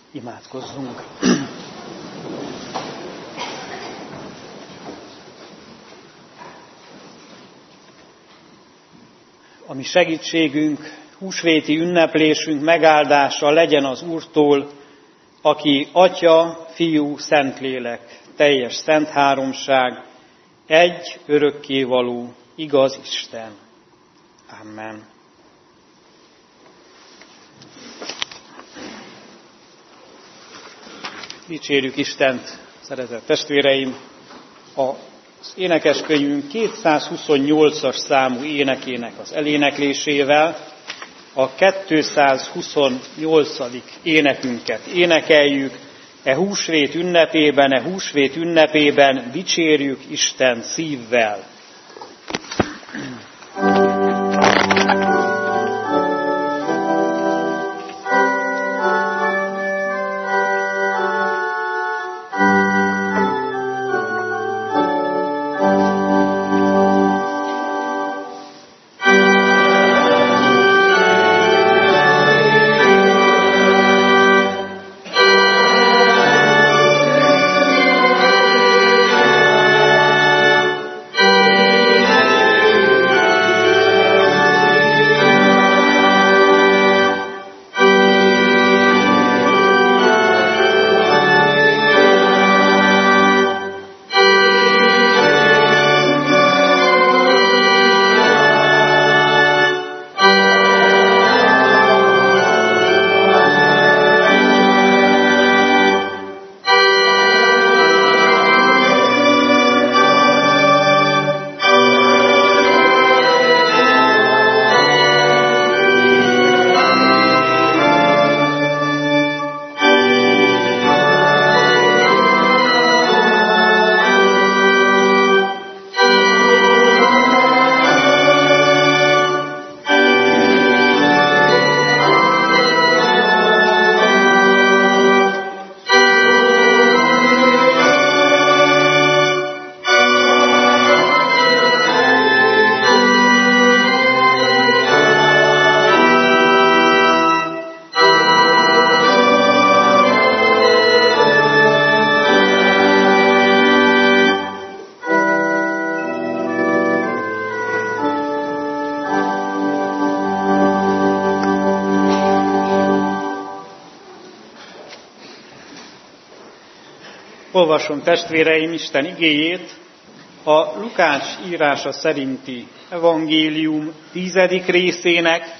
Imádkozzunk! A mi segítségünk, húsvéti ünneplésünk megáldása legyen az Úrtól, aki Atya, Fiú, Szentlélek, teljes szent háromság, egy örökkévaló, igaz Isten. Amen. Dicsérjük Istent, szeretett testvéreim! Az énekeskönyvünk 228-as számú énekének az eléneklésével a 228. énekünket énekeljük. E húsvét ünnepében dicsérjük Isten szívvel. Olvasom, testvéreim, Isten igéjét a Lukács írása szerinti evangélium 10. részének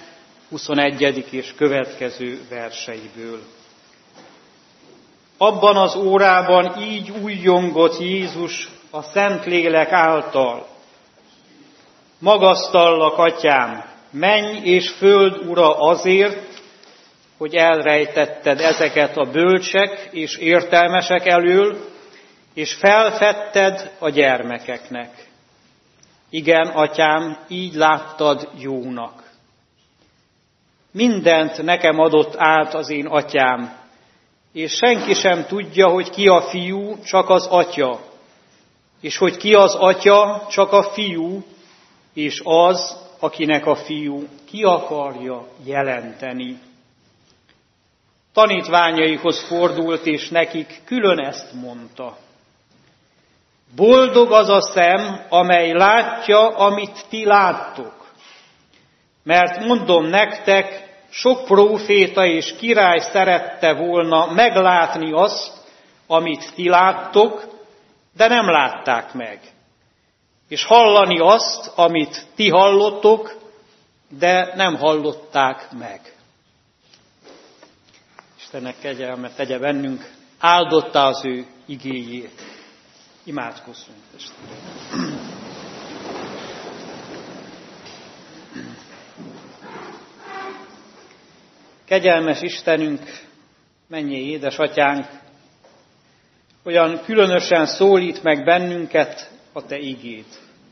21. és következő verseiből. Abban az órában így újjongott Jézus a Szentlélek által: Magasztallak, Atyám, menny és föld ura azért, hogy elrejtetted ezeket a bölcsek és értelmesek elől, és felfedted a gyermekeknek. Igen, Atyám, így láttad jónak. Mindent nekem adott át az én Atyám, és senki sem tudja, hogy ki a Fiú, csak az Atya, és hogy ki az Atya, csak a Fiú, és az, akinek a Fiú ki akarja jelenteni. Tanítványaihoz fordult, és nekik külön ezt mondta: Boldog az a szem, amely látja, amit ti láttok. Mert mondom nektek, sok próféta és király szerette volna meglátni azt, amit ti láttok, de nem látták meg. És hallani azt, amit ti hallottok, de nem hallották meg. Istennek kegyelmet tegye bennünk, áldotta az ő igéjét. Imádkozzunk, testvérek! Kegyelmes Istenünk, mennyei édesatyánk, olyan különösen szólít meg bennünket a te igéd.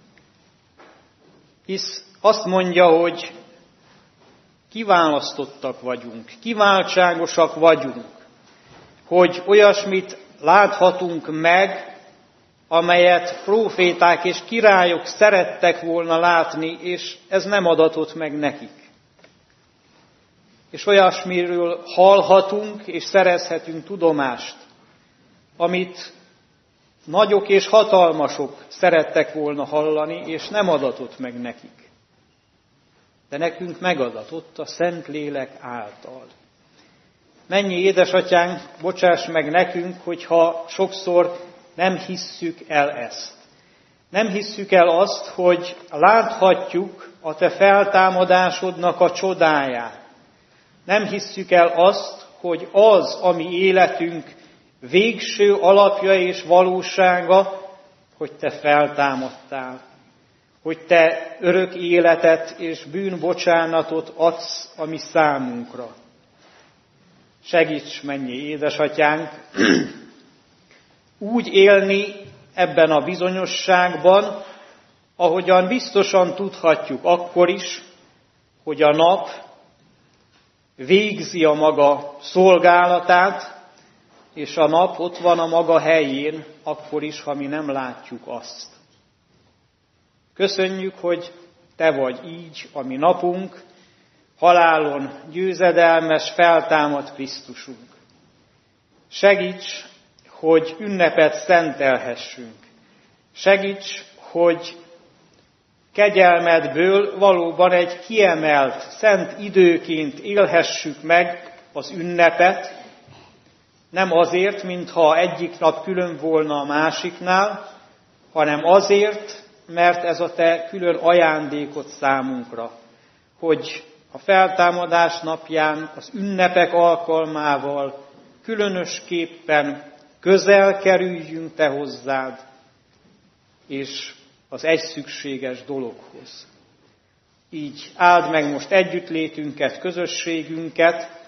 Hisz azt mondja, hogy kiválasztottak vagyunk, kiváltságosak vagyunk, hogy olyasmit láthatunk meg, amelyet próféták és királyok szerettek volna látni, és ez nem adatott meg nekik. és olyasmiről hallhatunk és szerezhetünk tudomást, amit nagyok és hatalmasok szerettek volna hallani, és nem adatott meg nekik. De nekünk megadatott a Szentlélek által. Mennyi édesatyánk, bocsáss meg nekünk, hogyha sokszor nem hisszük el ezt. Nem hisszük el azt, hogy láthatjuk a te feltámadásodnak a csodáját. Nem hisszük el azt, hogy az, ami életünk végső alapja és valósága, hogy te feltámadtál, hogy te örök életet és bűnbocsánatot adsz a mi számunkra. Segíts, mennyi édesatyánk, úgy élni ebben a bizonyosságban, ahogyan biztosan tudhatjuk akkor is, hogy a nap végzi a maga szolgálatát, és a nap ott van a maga helyén, akkor is, ha mi nem látjuk azt. Köszönjük, hogy te vagy így a mi napunk, halálon győzedelmes, feltámadt Krisztusunk. Segíts, hogy ünnepet szentelhessünk. Segíts, hogy kegyelmedből valóban egy kiemelt, szent időként élhessük meg az ünnepet, nem azért, mintha egyik nap külön volna a másiknál, hanem azért, mert ez a te külön ajándékod számunkra, hogy a feltámadás napján, az ünnepek alkalmával különösképpen közel kerüljünk te hozzád, és az egy szükséges dologhoz. Így áld meg most együttlétünket, közösségünket,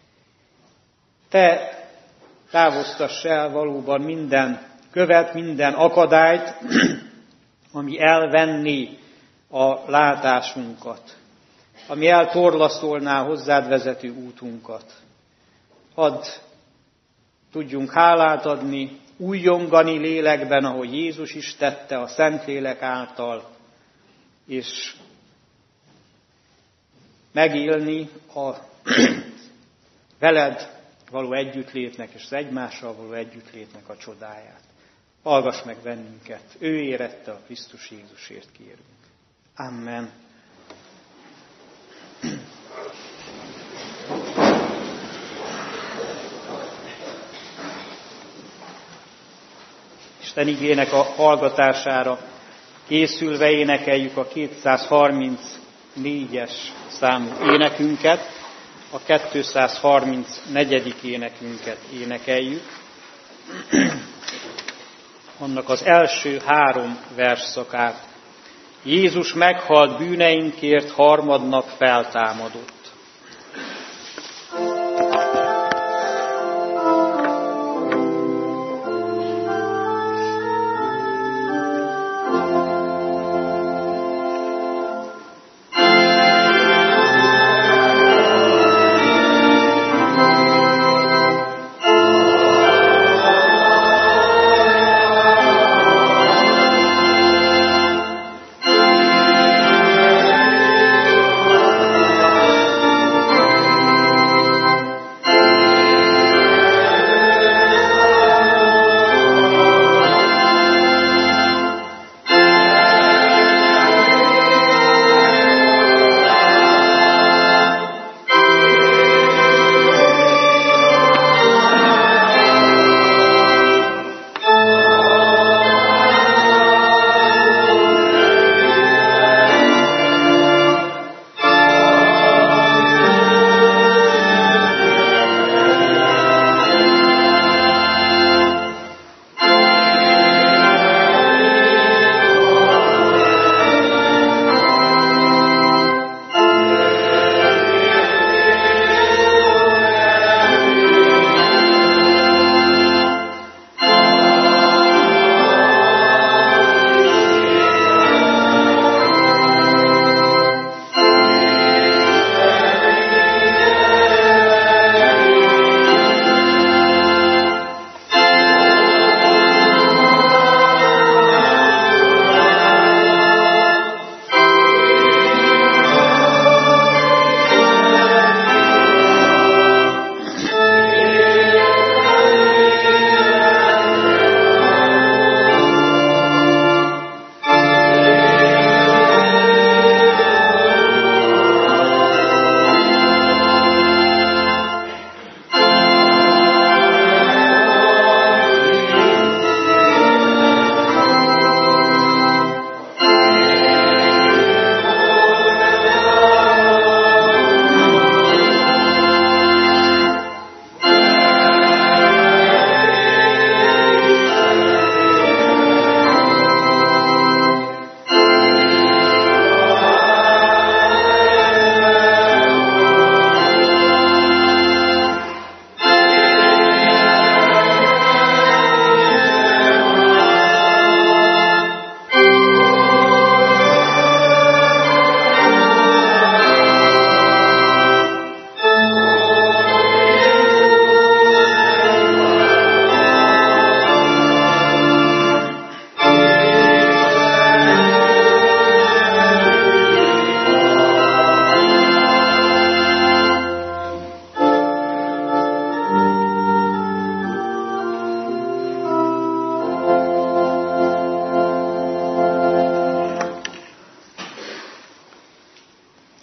te távoztass el valóban minden követ, minden akadályt, ami elvenné a látásunkat, ami eltorlaszolná hozzád vezető útunkat. Hadd tudjunk hálát adni, újjongani lélekben, ahogy Jézus is tette a Szentlélek által, és megélni a veled való együttlétnek és az egymással való együttlétnek a csodáját. Hallgass meg bennünket, ő érette a Krisztus Jézusért kérünk. Amen. Isten igének a hallgatására készülve énekeljük a 234-es számú énekünket, a 234. énekünket énekeljük. Annak az első 3 versszakát. Jézus meghalt bűneinkért, harmadnap feltámadott.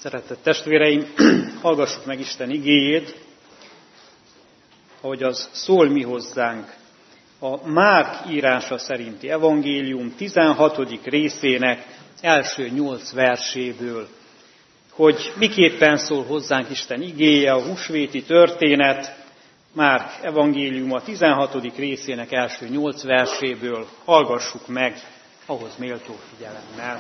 Szeretett testvéreim, hallgassuk meg Isten igéjét, ahogy az szól mi hozzánk. A Márk írása szerinti evangélium 16. részének első 8 verséből, hogy miképpen szól hozzánk Isten igéje, a húsvéti történet, Márk evangéliuma 16. részének első 8 verséből hallgassuk meg, ahhoz méltó figyelemmel.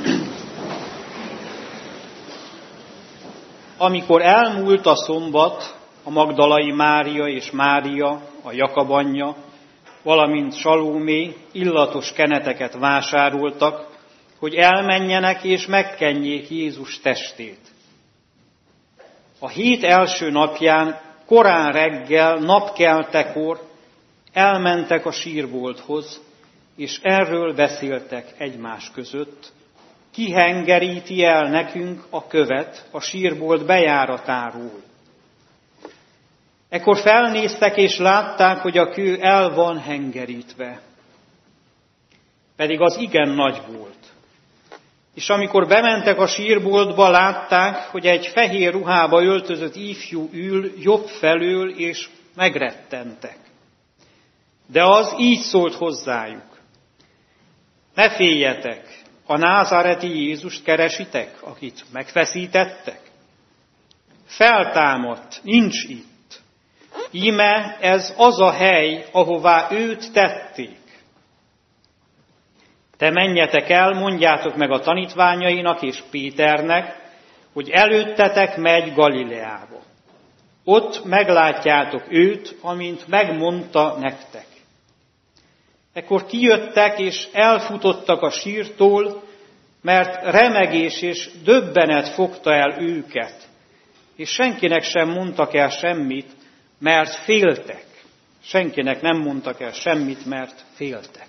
Amikor elmúlt a szombat, a magdalai Mária és Mária, a Jakab anyja, valamint Salómé illatos keneteket vásároltak, hogy elmenjenek és megkenjék Jézus testét. A hét első napján, korán reggel, napkeltekor elmentek a sírbolthoz, és erről beszéltek egymás között, ki hengeríti el nekünk a követ a sírbolt bejáratáról. Ekkor felnéztek és látták, hogy a kő el van hengerítve. Pedig az igen nagy volt. És amikor bementek a sírboltba, látták, hogy egy fehér ruhába öltözött ifjú ül jobb felől, és megrettentek. De az így szólt hozzájuk: ne féljetek! A názáreti Jézust keresitek, akit megfeszítettek? Feltámadt, nincs itt. Íme ez az a hely, ahová őt tették. Te menjetek el, mondjátok meg a tanítványainak és Péternek, hogy előttetek megy Galileába. Ott meglátjátok őt, amint megmondta nektek. Ekkor kijöttek és elfutottak a sírtól, mert remegés és döbbenet fogta el őket, és senkinek sem mondtak el semmit, mert féltek. Senkinek nem mondtak el semmit, mert féltek.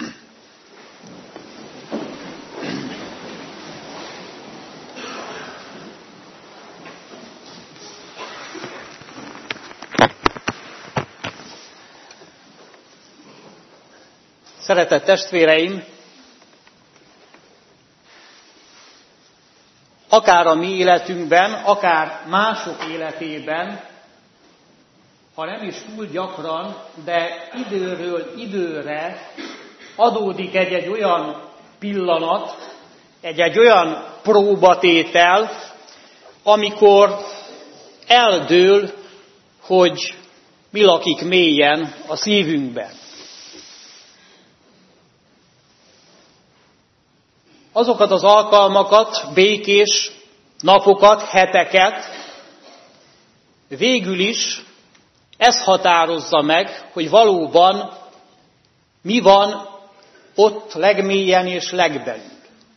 Szeretett testvéreim, akár a mi életünkben, akár mások életében, ha nem is túl gyakran, de időről időre adódik egy olyan pillanat, egy olyan próbatétel, amikor eldől, hogy mi lakik mélyen a szívünkben. Azokat az alkalmakat, békés napokat, heteket végül is ez határozza meg, hogy valóban mi van ott legmélyen és legbelül.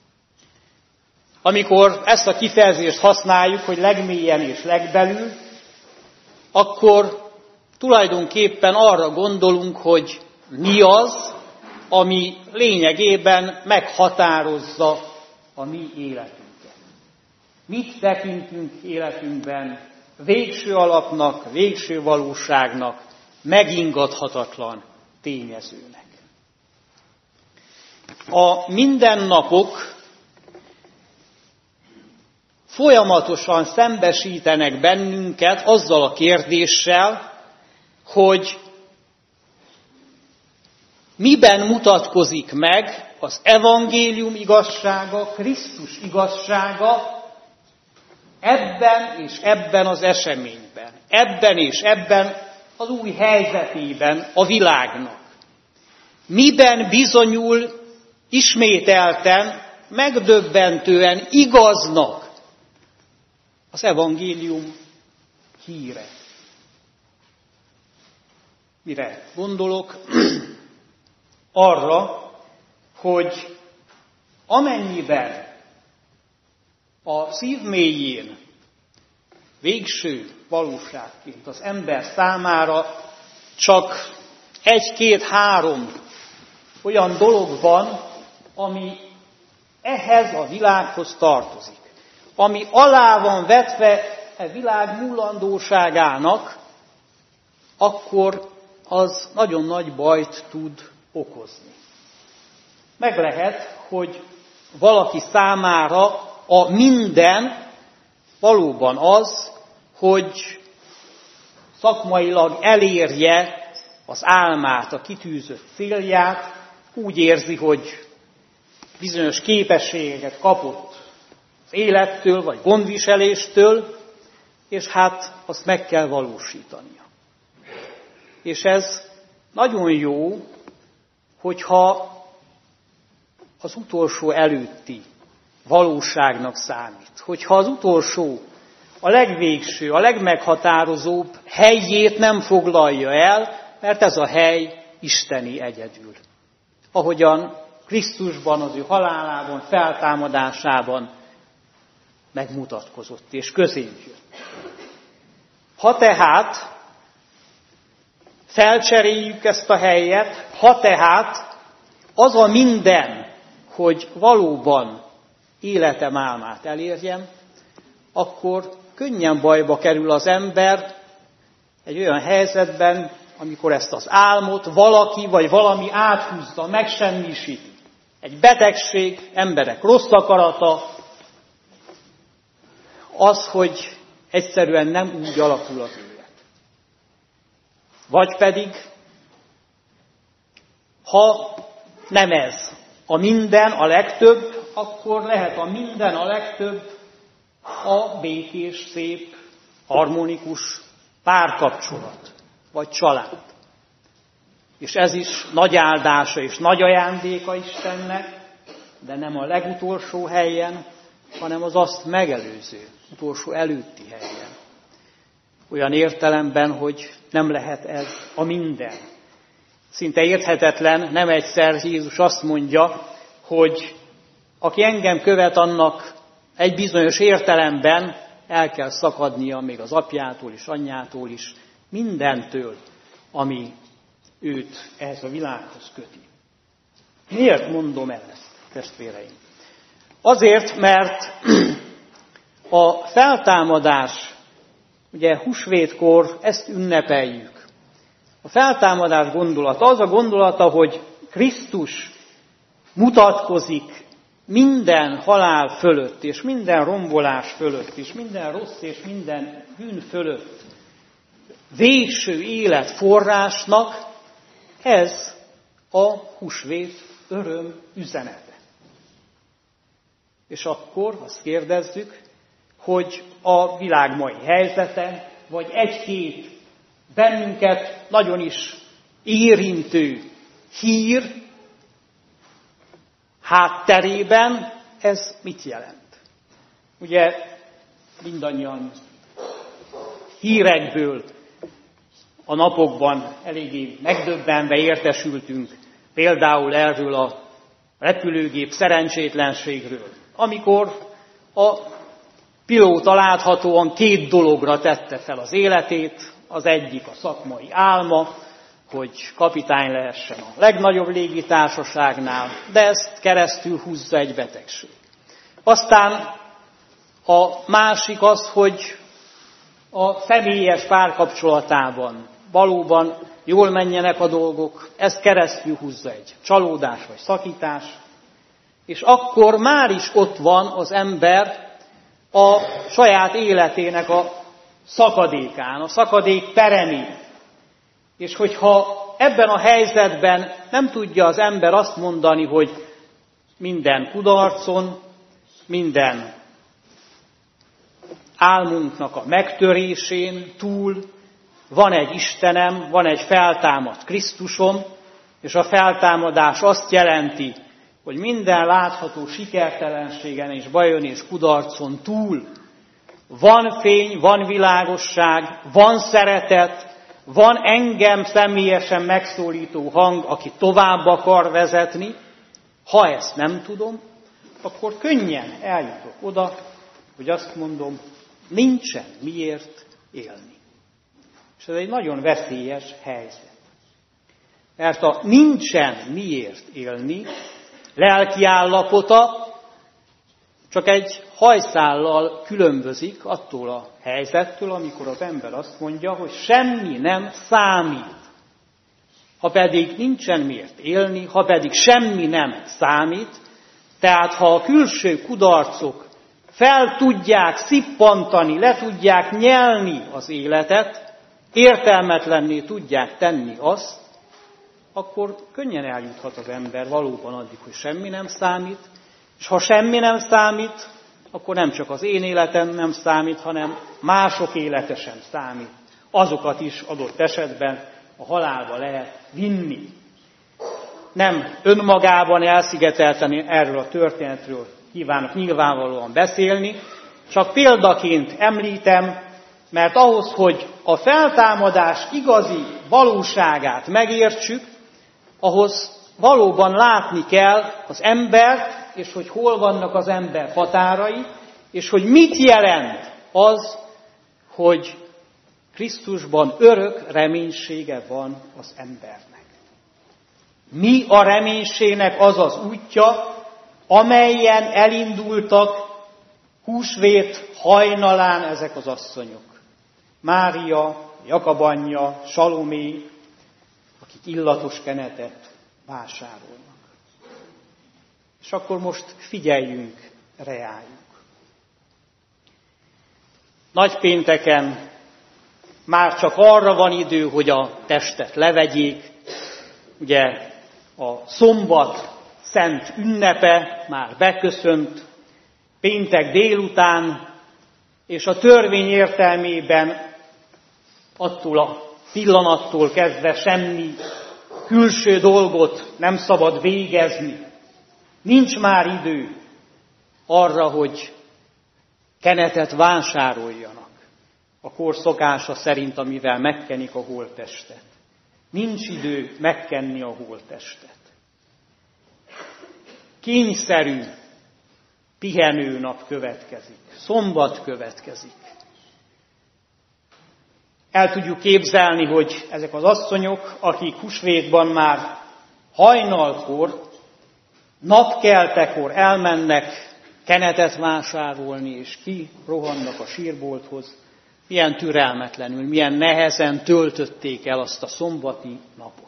Amikor ezt a kifejezést használjuk, hogy legmélyen és legbelül, akkor tulajdonképpen arra gondolunk, hogy mi az, ami lényegében meghatározza a mi életünket. Mit tekintünk életünkben végső alapnak, végső valóságnak, megingathatatlan tényezőnek. A mindennapok folyamatosan szembesítenek bennünket azzal a kérdéssel, hogy miben mutatkozik meg az evangélium igazsága, Krisztus igazsága ebben és ebben az eseményben, ebben és ebben az új helyzetében a világnak. Miben bizonyul ismételten, megdöbbentően igaznak az evangélium híre. Mire gondolok? Arra, hogy amennyiben a szív mélyén végső valóságként az ember számára csak 1-2-3 olyan dolog van, ami ehhez a világhoz tartozik, ami alá van vetve a világ múlandóságának, akkor az nagyon nagy bajt tud okozni. Meg lehet, hogy valaki számára a minden valóban az, hogy szakmailag elérje az álmát, a kitűzött célját, úgy érzi, hogy bizonyos képességeket kapott az élettől, vagy gondviseléstől, és hát azt meg kell valósítania. És ez nagyon jó, hogyha az utolsó előtti valóságnak számít. Hogyha az utolsó, a legvégső, a legmeghatározóbb helyét nem foglalja el, mert ez a hely isteni egyedül. Ahogyan Krisztusban, az ő halálában, feltámadásában megmutatkozott és közénk jött. Ha tehát felcseréljük ezt a helyet, ha tehát az a minden, hogy valóban életem álmát elérjem, akkor könnyen bajba kerül az ember egy olyan helyzetben, amikor ezt az álmot valaki vagy valami áthúzza, megsemmisíti. Egy betegség, emberek rossz akarata, az, hogy egyszerűen nem úgy alakul az élet. Vagy pedig, ha nem ez a minden, a legtöbb, akkor lehet a minden, a legtöbb a békés, szép, harmonikus párkapcsolat, vagy család. És ez is nagy áldása és nagy ajándéka Istennek, de nem a legutolsó helyen, hanem az azt megelőző, utolsó előtti helyen. Olyan értelemben, hogy nem lehet ez a minden. Szinte érthetetlen, nem egyszer Jézus azt mondja, hogy aki engem követ, annak egy bizonyos értelemben el kell szakadnia még az apjától és anyjától is, mindentől, ami őt ehhez a világhoz köti. Miért mondom el ezt, testvéreim? Azért, mert a feltámadás, ugye húsvétkor ezt ünnepeljük. A feltámadás gondolata, az a gondolata, hogy Krisztus mutatkozik minden halál fölött, és minden rombolás fölött, és minden rossz és minden bűn fölött végső élet forrásnak, ez a húsvét öröm üzenete. És akkor azt kérdezzük, hogy a világ mai helyzete, vagy egy-két bennünket nagyon is érintő hír hátterében ez mit jelent? Ugye mindannyian hírekből a napokban eléggé megdöbbenve értesültünk, például erről a repülőgép szerencsétlenségről, amikor a pilóta láthatóan 2 dologra tette fel az életét, az egyik a szakmai álma, hogy kapitány lehessen a legnagyobb légitársaságnál, de ezt keresztül húzza egy betegség. Aztán a másik az, hogy a személyes párkapcsolatában valóban jól menjenek a dolgok, ezt keresztül húzza egy csalódás vagy szakítás, és akkor már is ott van az ember a saját életének a szakadékán, a szakadék peremén. És hogyha ebben a helyzetben nem tudja az ember azt mondani, hogy minden kudarcon, minden álmunknak a megtörésén túl van egy Istenem, van egy feltámadt Krisztusom, és a feltámadás azt jelenti, hogy minden látható sikertelenségen és bajon és kudarcon túl van fény, van világosság, van szeretet, van engem személyesen megszólító hang, aki tovább akar vezetni. Ha ezt nem tudom, akkor könnyen eljutok oda, hogy azt mondom, nincsen miért élni. És ez egy nagyon veszélyes helyzet. Mert a nincsen miért élni lelki állapota csak egy hajszállal különbözik attól a helyzettől, amikor az ember azt mondja, hogy semmi nem számít. Ha pedig nincsen miért élni, ha pedig semmi nem számít, tehát ha a külső kudarcok fel tudják szippantani, le tudják nyelni az életet, értelmetlenné tudják tenni azt, akkor könnyen eljuthat az ember valóban addig, hogy semmi nem számít, és ha semmi nem számít, akkor nem csak az én életem nem számít, hanem mások élete sem számít. Azokat is adott esetben a halálba lehet vinni. Nem önmagában elszigetelten erről a történetről kívánok nyilvánvalóan beszélni, csak példaként említem, mert ahhoz, hogy a feltámadás igazi valóságát megértsük, ahhoz valóban látni kell az embert, és hogy hol vannak az ember határai, és hogy mit jelent az, hogy Krisztusban örök reménysége van az embernek. Mi a reménységnek az az útja, amelyen elindultak húsvét hajnalán ezek az asszonyok. Mária, Jakab anyja, Salomé, akik illatos kenetet vásárolnak. És akkor most figyeljünk reájuk. Nagypénteken már csak arra van idő, hogy a testet levegyék. Ugye a szombat szent ünnepe már beköszönt, péntek délután, és a törvény értelmében attól a pillanattól kezdve semmi külső dolgot nem szabad végezni. Nincs már idő arra, hogy kenetet vásároljanak a kor szokása szerint, amivel megkenik a holttestet. Nincs idő megkenni a holttestet. Kényszerű pihenőnap következik, szombat következik. El tudjuk képzelni, hogy ezek az asszonyok, akik húsvétban már hajnalkor, napkeltekor elmennek kenetet vásárolni, és kirohannak a sírbolthoz, milyen türelmetlenül, milyen nehezen töltötték el azt a szombati napot.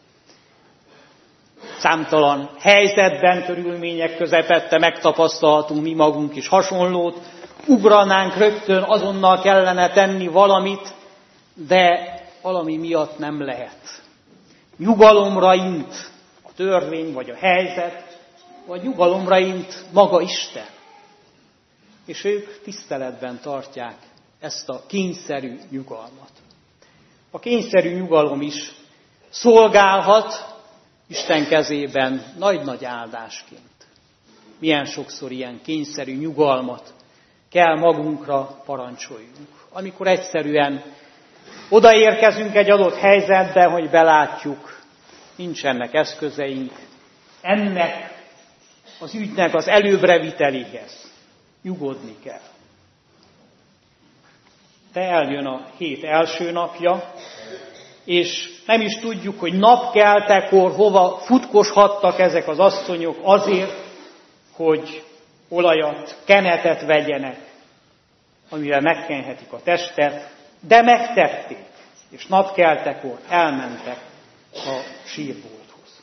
Számtalan helyzetben, körülmények közepette megtapasztalhatunk mi magunk is hasonlót, ugranánk rögtön, azonnal kellene tenni valamit, de valami miatt nem lehet. Nyugalomra int a törvény, vagy a helyzet, vagy nyugalomra int maga Isten. És ők tiszteletben tartják ezt a kényszerű nyugalmat. A kényszerű nyugalom is szolgálhat Isten kezében nagy-nagy áldásként. Milyen sokszor ilyen kényszerű nyugalmat kell magunkra parancsoljunk. Amikor egyszerűen odaérkezünk egy adott helyzetbe, hogy belátjuk, nincsenek eszközeink, ennek az ügynek az előbbreviteléhez nyugodni kell. De eljön a hét első napja, és nem is tudjuk, hogy napkeltekor hova futkoshattak ezek az asszonyok azért, hogy olajat, kenetet vegyenek, amivel megkenhetik a testet, de megtették, és napkeltekor elmentek a sírbolthoz.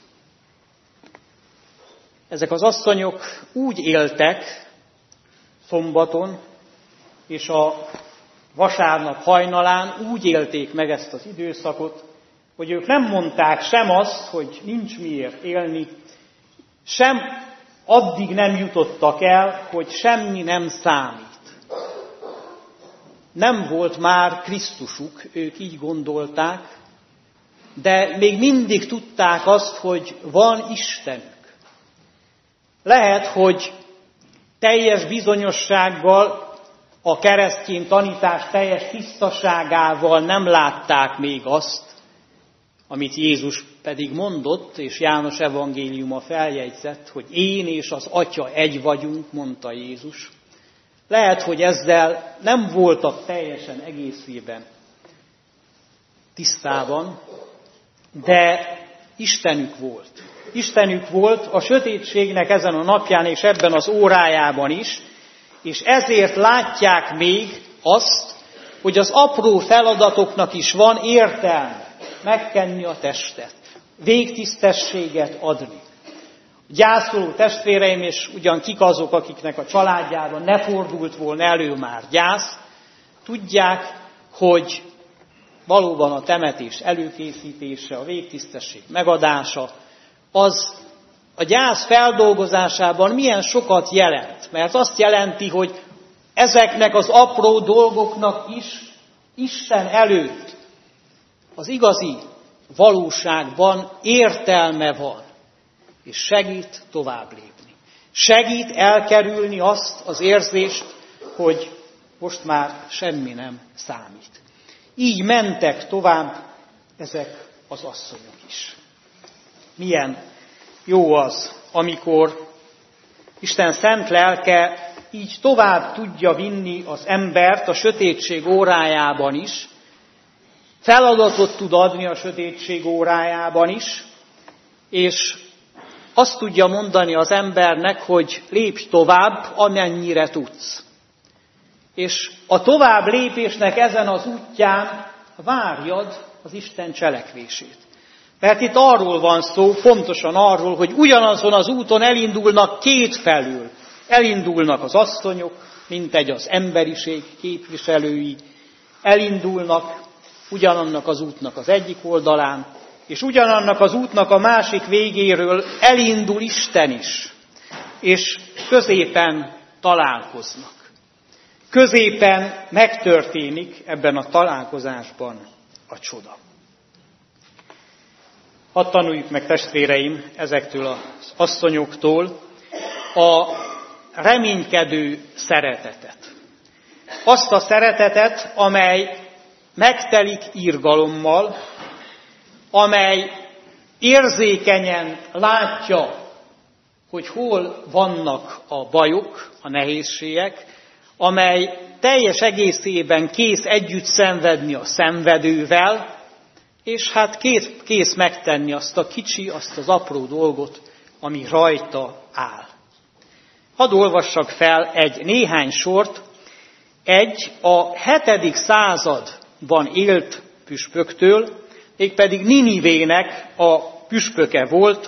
Ezek az asszonyok úgy éltek szombaton, és a vasárnap hajnalán úgy élték meg ezt az időszakot, hogy ők nem mondták sem azt, hogy nincs miért élni, sem addig nem jutottak el, hogy semmi nem számít. Nem volt már Krisztusuk, ők így gondolták, de még mindig tudták azt, hogy van Istenük. Lehet, hogy teljes bizonyossággal, a keresztény tanítás teljes tisztaságával nem látták még azt, amit Jézus pedig mondott, és János evangéliuma feljegyzett, hogy én és az Atya egy vagyunk, mondta Jézus. Lehet, hogy ezzel nem voltak teljesen egészében tisztában, de Istenük volt. Istenük volt a sötétségnek ezen a napján és ebben az órájában is, és ezért látják még azt, hogy az apró feladatoknak is van értelme megkenni a testet, végtisztességet adni. Gyászoló testvéreim, és ugyan kik azok, akiknek a családjában ne fordult volna elő már gyász, tudják, hogy valóban a temetés előkészítése, a végtisztesség megadása, az a gyász feldolgozásában milyen sokat jelent. Mert azt jelenti, hogy ezeknek az apró dolgoknak is Isten előtt az igazi valóságban értelme van, és segít tovább lépni. Segít elkerülni azt az érzést, hogy most már semmi nem számít. Így mentek tovább ezek az asszonyok is. Milyen jó az, amikor Isten szent lelke így tovább tudja vinni az embert a sötétség órájában is, feladatot tud adni a sötétség órájában is, és azt tudja mondani az embernek, hogy lépj tovább, amennyire tudsz. És a tovább lépésnek ezen az útján várjad az Isten cselekvését. Mert itt arról van szó, pontosan arról, hogy ugyanazon az úton elindulnak kétfelől. Elindulnak az asszonyok, mintegy az emberiség képviselői, elindulnak ugyanannak az útnak az egyik oldalán, és ugyanannak az útnak a másik végéről elindul Isten is, és középen találkoznak. Középen megtörténik ebben a találkozásban a csoda. Hadd tanuljuk meg, testvéreim, ezektől az asszonyoktól a reménykedő szeretetet. Azt a szeretetet, amely megtelik irgalommal, amely érzékenyen látja, hogy hol vannak a bajok, a nehézségek, amely teljes egészében kész együtt szenvedni a szenvedővel, és hát kész megtenni azt a kicsi, azt az apró dolgot, ami rajta áll. Hadd olvassak fel néhány sort, a 7. században élt püspöktől, mégpedig Ninivének a püspöke volt.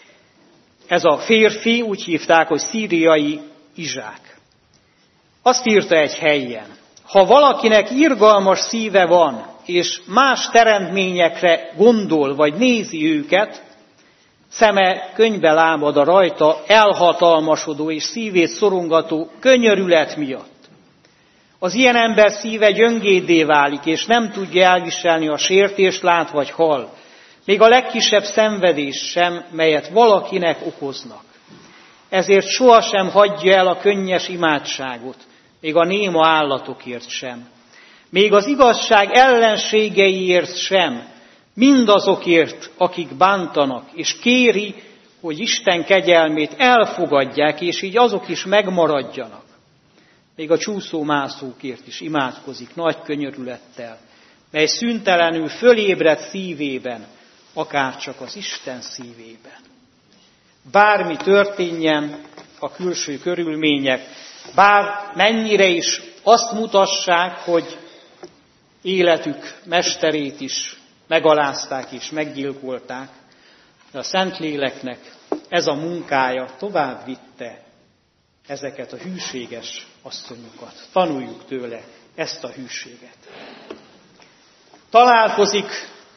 Ez a férfi, úgy hívták, hogy szíriai Izsák. Azt írta egy helyen: ha valakinek irgalmas szíve van, és más teremtményekre gondol, vagy nézi őket, szeme könnybe lábad a rajta elhatalmasodó és szívét szorongató könyörület miatt. Az ilyen ember szíve gyöngéddé válik, és nem tudja elviselni a sértést, lát vagy hall, még a legkisebb szenvedés sem, melyet valakinek okoznak. Ezért sohasem hagyja el a könnyes imádságot, még a néma állatokért sem. Még az igazság ellenségeiért sem, mindazokért, akik bántanak, és kéri, hogy Isten kegyelmét elfogadják, és így azok is megmaradjanak. Még a csúszómászókért is imádkozik nagy könyörülettel, mely szüntelenül fölébredt szívében, akárcsak az Isten szívében. Bármi történjen, a külső körülmények, bár mennyire is azt mutassák, hogy életük mesterét is megalázták és meggyilkolták, de a Szentléleknek ez a munkája tovább vitte ezeket a hűséges asszonyokat. Tanuljuk tőle ezt a hűséget. Találkozik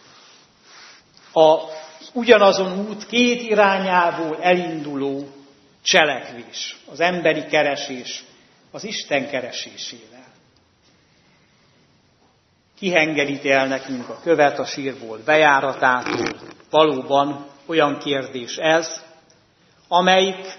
az ugyanazon út két irányából elinduló cselekvés, az emberi keresés az Isten keresésével. Kihengeríti el nekünk a követ a sírból bejáratától. Valóban olyan kérdés ez, amelyik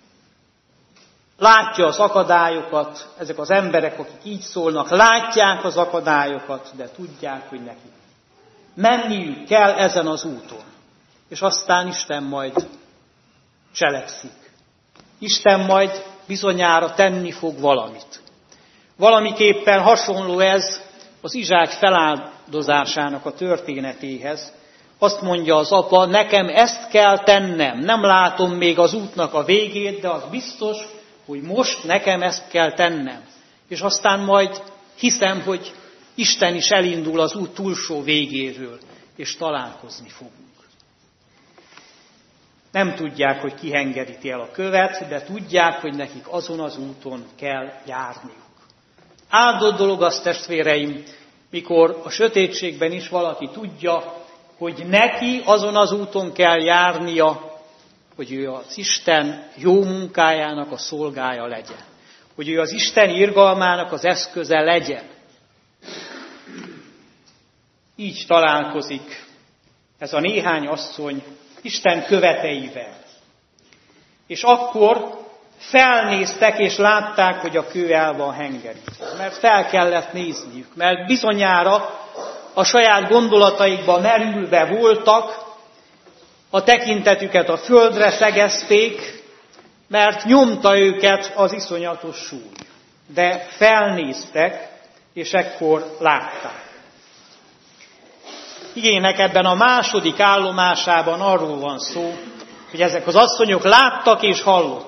látja az akadályokat, ezek az emberek, akik így szólnak, látják az akadályokat, de tudják, hogy nekik menniük kell ezen az úton. És aztán Isten majd cselekszik. Isten majd bizonyára tenni fog valamit. Valamiképpen hasonló ez az Izsák feláldozásának a történetéhez. Azt mondja az apa, nekem ezt kell tennem, nem látom még az útnak a végét, de az biztos, hogy most nekem ezt kell tennem. És aztán majd hiszem, hogy Isten is elindul az út túlsó végéről, és találkozni fogunk. Nem tudják, hogy ki hengeríti el a követ, de tudják, hogy nekik azon az úton kell járniuk. Áldott dolog az, testvéreim, mikor a sötétségben is valaki tudja, hogy neki azon az úton kell járnia, hogy ő az Isten jó munkájának a szolgája legyen. Hogy ő az Isten irgalmának az eszköze legyen. Így találkozik ez a néhány asszony Isten követeivel. És akkor felnéztek és látták, hogy a kő el van hengerítve. Mert fel kellett nézniük, mert bizonyára a saját gondolataikba merülve voltak, a tekintetüket a földre szegezték, mert nyomta őket az iszonyatos súly. De felnéztek, és ekkor látták. Igének ebben a második állomásában arról van szó, hogy ezek az asszonyok láttak és hallottak.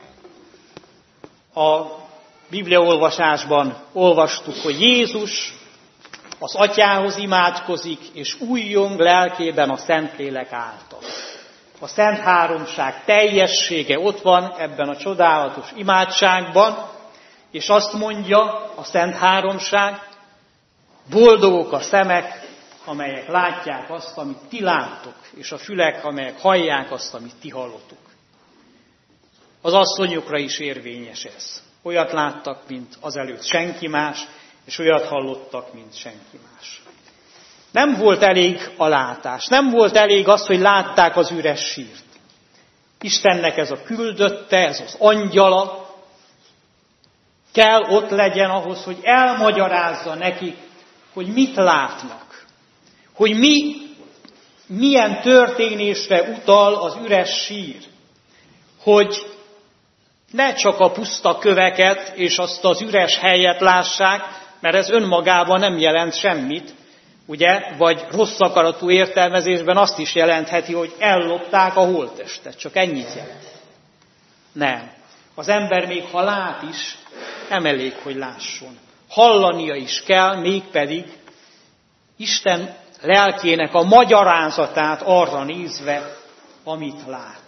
A bibliaolvasásban olvastuk, hogy Jézus az Atyához imádkozik, és újjong lelkében a Szentlélek által. A Szent Háromság teljessége ott van ebben a csodálatos imádságban, és azt mondja a Szent Háromság, boldogok a szemek, amelyek látják azt, amit ti láttok, és a fülek, amelyek hallják azt, amit ti hallotok. Az asszonyokra is érvényes ez. Olyat láttak, mint azelőtt senki más, és olyat hallottak, mint senki más. Nem volt elég a látás, nem volt elég az, hogy látták az üres sírt. Istennek ez a küldötte, ez az angyala, kell ott legyen ahhoz, hogy elmagyarázza nekik, hogy mit látnak, hogy milyen történésre utal az üres sír, hogy ne csak a puszta köveket és azt az üres helyet lássák, mert ez önmagában nem jelent semmit, ugye, vagy rossz akaratú értelmezésben azt is jelentheti, hogy ellopták a holttestet, csak ennyit jelent. Nem. Az ember még ha lát is, nem elég, hogy lásson. Hallania is kell, mégpedig Isten lelkének a magyarázatát arra nézve, amit lát.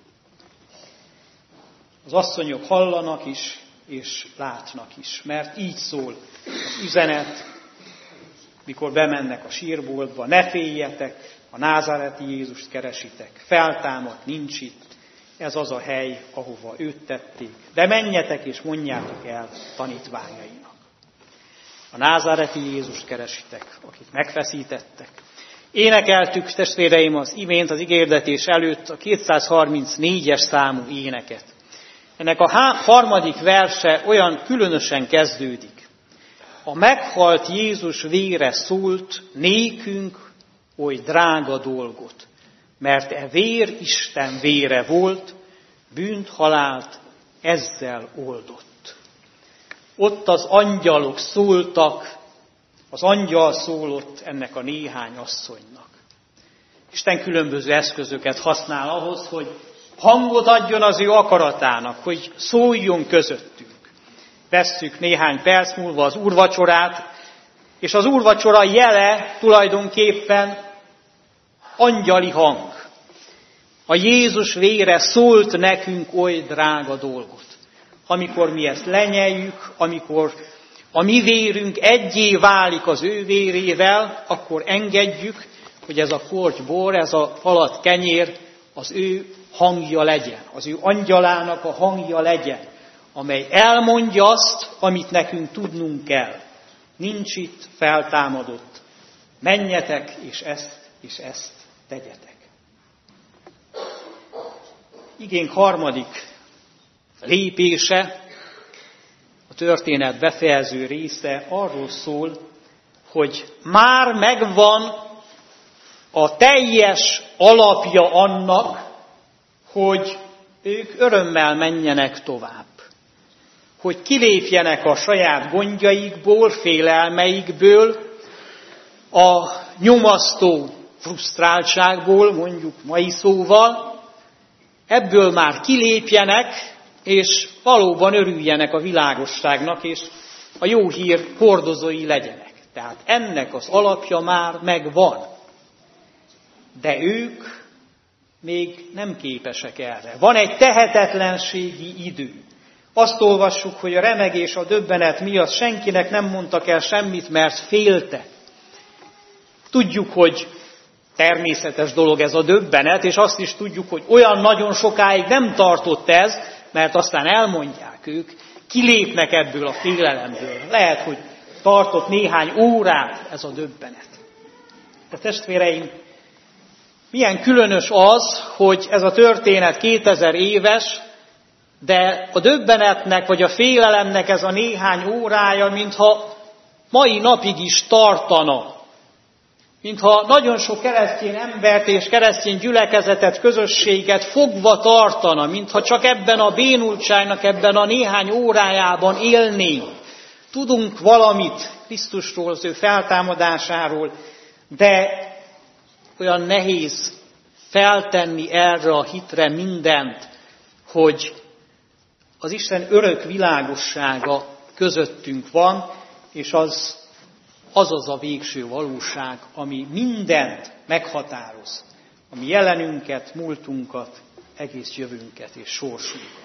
Az asszonyok hallanak is, és látnak is, mert így szól az üzenet, mikor bemennek a sírboltba, ne féljetek, a názáreti Jézust keresitek, feltámadt, nincs itt, ez az a hely, ahova őt tették, de menjetek és mondjátok el tanítványainak. A názáreti Jézust keresitek, akit megfeszítettek. Énekeltük, testvéreim, az imént az igérdetés előtt a 234-es számú éneket. Ennek a harmadik verse olyan különösen kezdődik. A meghalt Jézus vére szólt nékünk oly drága dolgot, mert e vér Isten vére volt, bűnt, halált ezzel oldott. Ott az angyalok szóltak, az angyal szólott ennek a néhány asszonynak. Isten különböző eszközöket használ ahhoz, hogy hangot adjon az ő akaratának, hogy szóljon közöttünk. Vesszük néhány perc múlva az úrvacsorát, és az úrvacsora jele tulajdonképpen angyali hang. A Jézus vére szólt nekünk oly drága dolgot. Amikor mi ezt lenyeljük, amikor a mi vérünk egyé válik az ő vérével, akkor engedjük, hogy ez a kortybor, ez a falat kenyér az ő hangja legyen, az ő angyalának a hangja legyen, amely elmondja azt, amit nekünk tudnunk kell. Nincs itt, feltámadott. Menjetek, és ezt tegyetek. Igénk harmadik lépése, a történet befejező része arról szól, hogy már megvan a teljes alapja annak, hogy ők örömmel menjenek tovább. Hogy kilépjenek a saját gondjaikból, félelmeikből, a nyomasztó frusztráltságból, mondjuk mai szóval, ebből már kilépjenek, és valóban örüljenek a világosságnak, és a jó hír hordozói legyenek. Tehát ennek az alapja már megvan. De ők még nem képesek erre. Van egy tehetetlenségi idő. Azt olvassuk, hogy a remegés, a döbbenet miatt senkinek nem mondtak el semmit, mert féltek. Tudjuk, hogy természetes dolog ez a döbbenet, és azt is tudjuk, hogy olyan nagyon sokáig nem tartott ez, mert aztán elmondják ők, kilépnek ebből a félelemből. Lehet, hogy tartott néhány órát ez a döbbenet. De testvéreim, milyen különös az, hogy ez a történet 2000 éves, de a döbbenetnek vagy a félelemnek ez a néhány órája, mintha mai napig is tartana. Mintha nagyon sok keresztény embert és keresztény gyülekezetet, közösséget fogva tartana, mintha csak ebben a bénultságnak, ebben a néhány órájában élnénk. Tudunk valamit Krisztusról, az ő feltámadásáról, de olyan nehéz feltenni erre a hitre mindent, hogy az Isten örök világossága közöttünk van, és az a végső valóság, ami mindent meghatároz. A mi jelenünket, múltunkat, egész jövőnket és sorsunkat.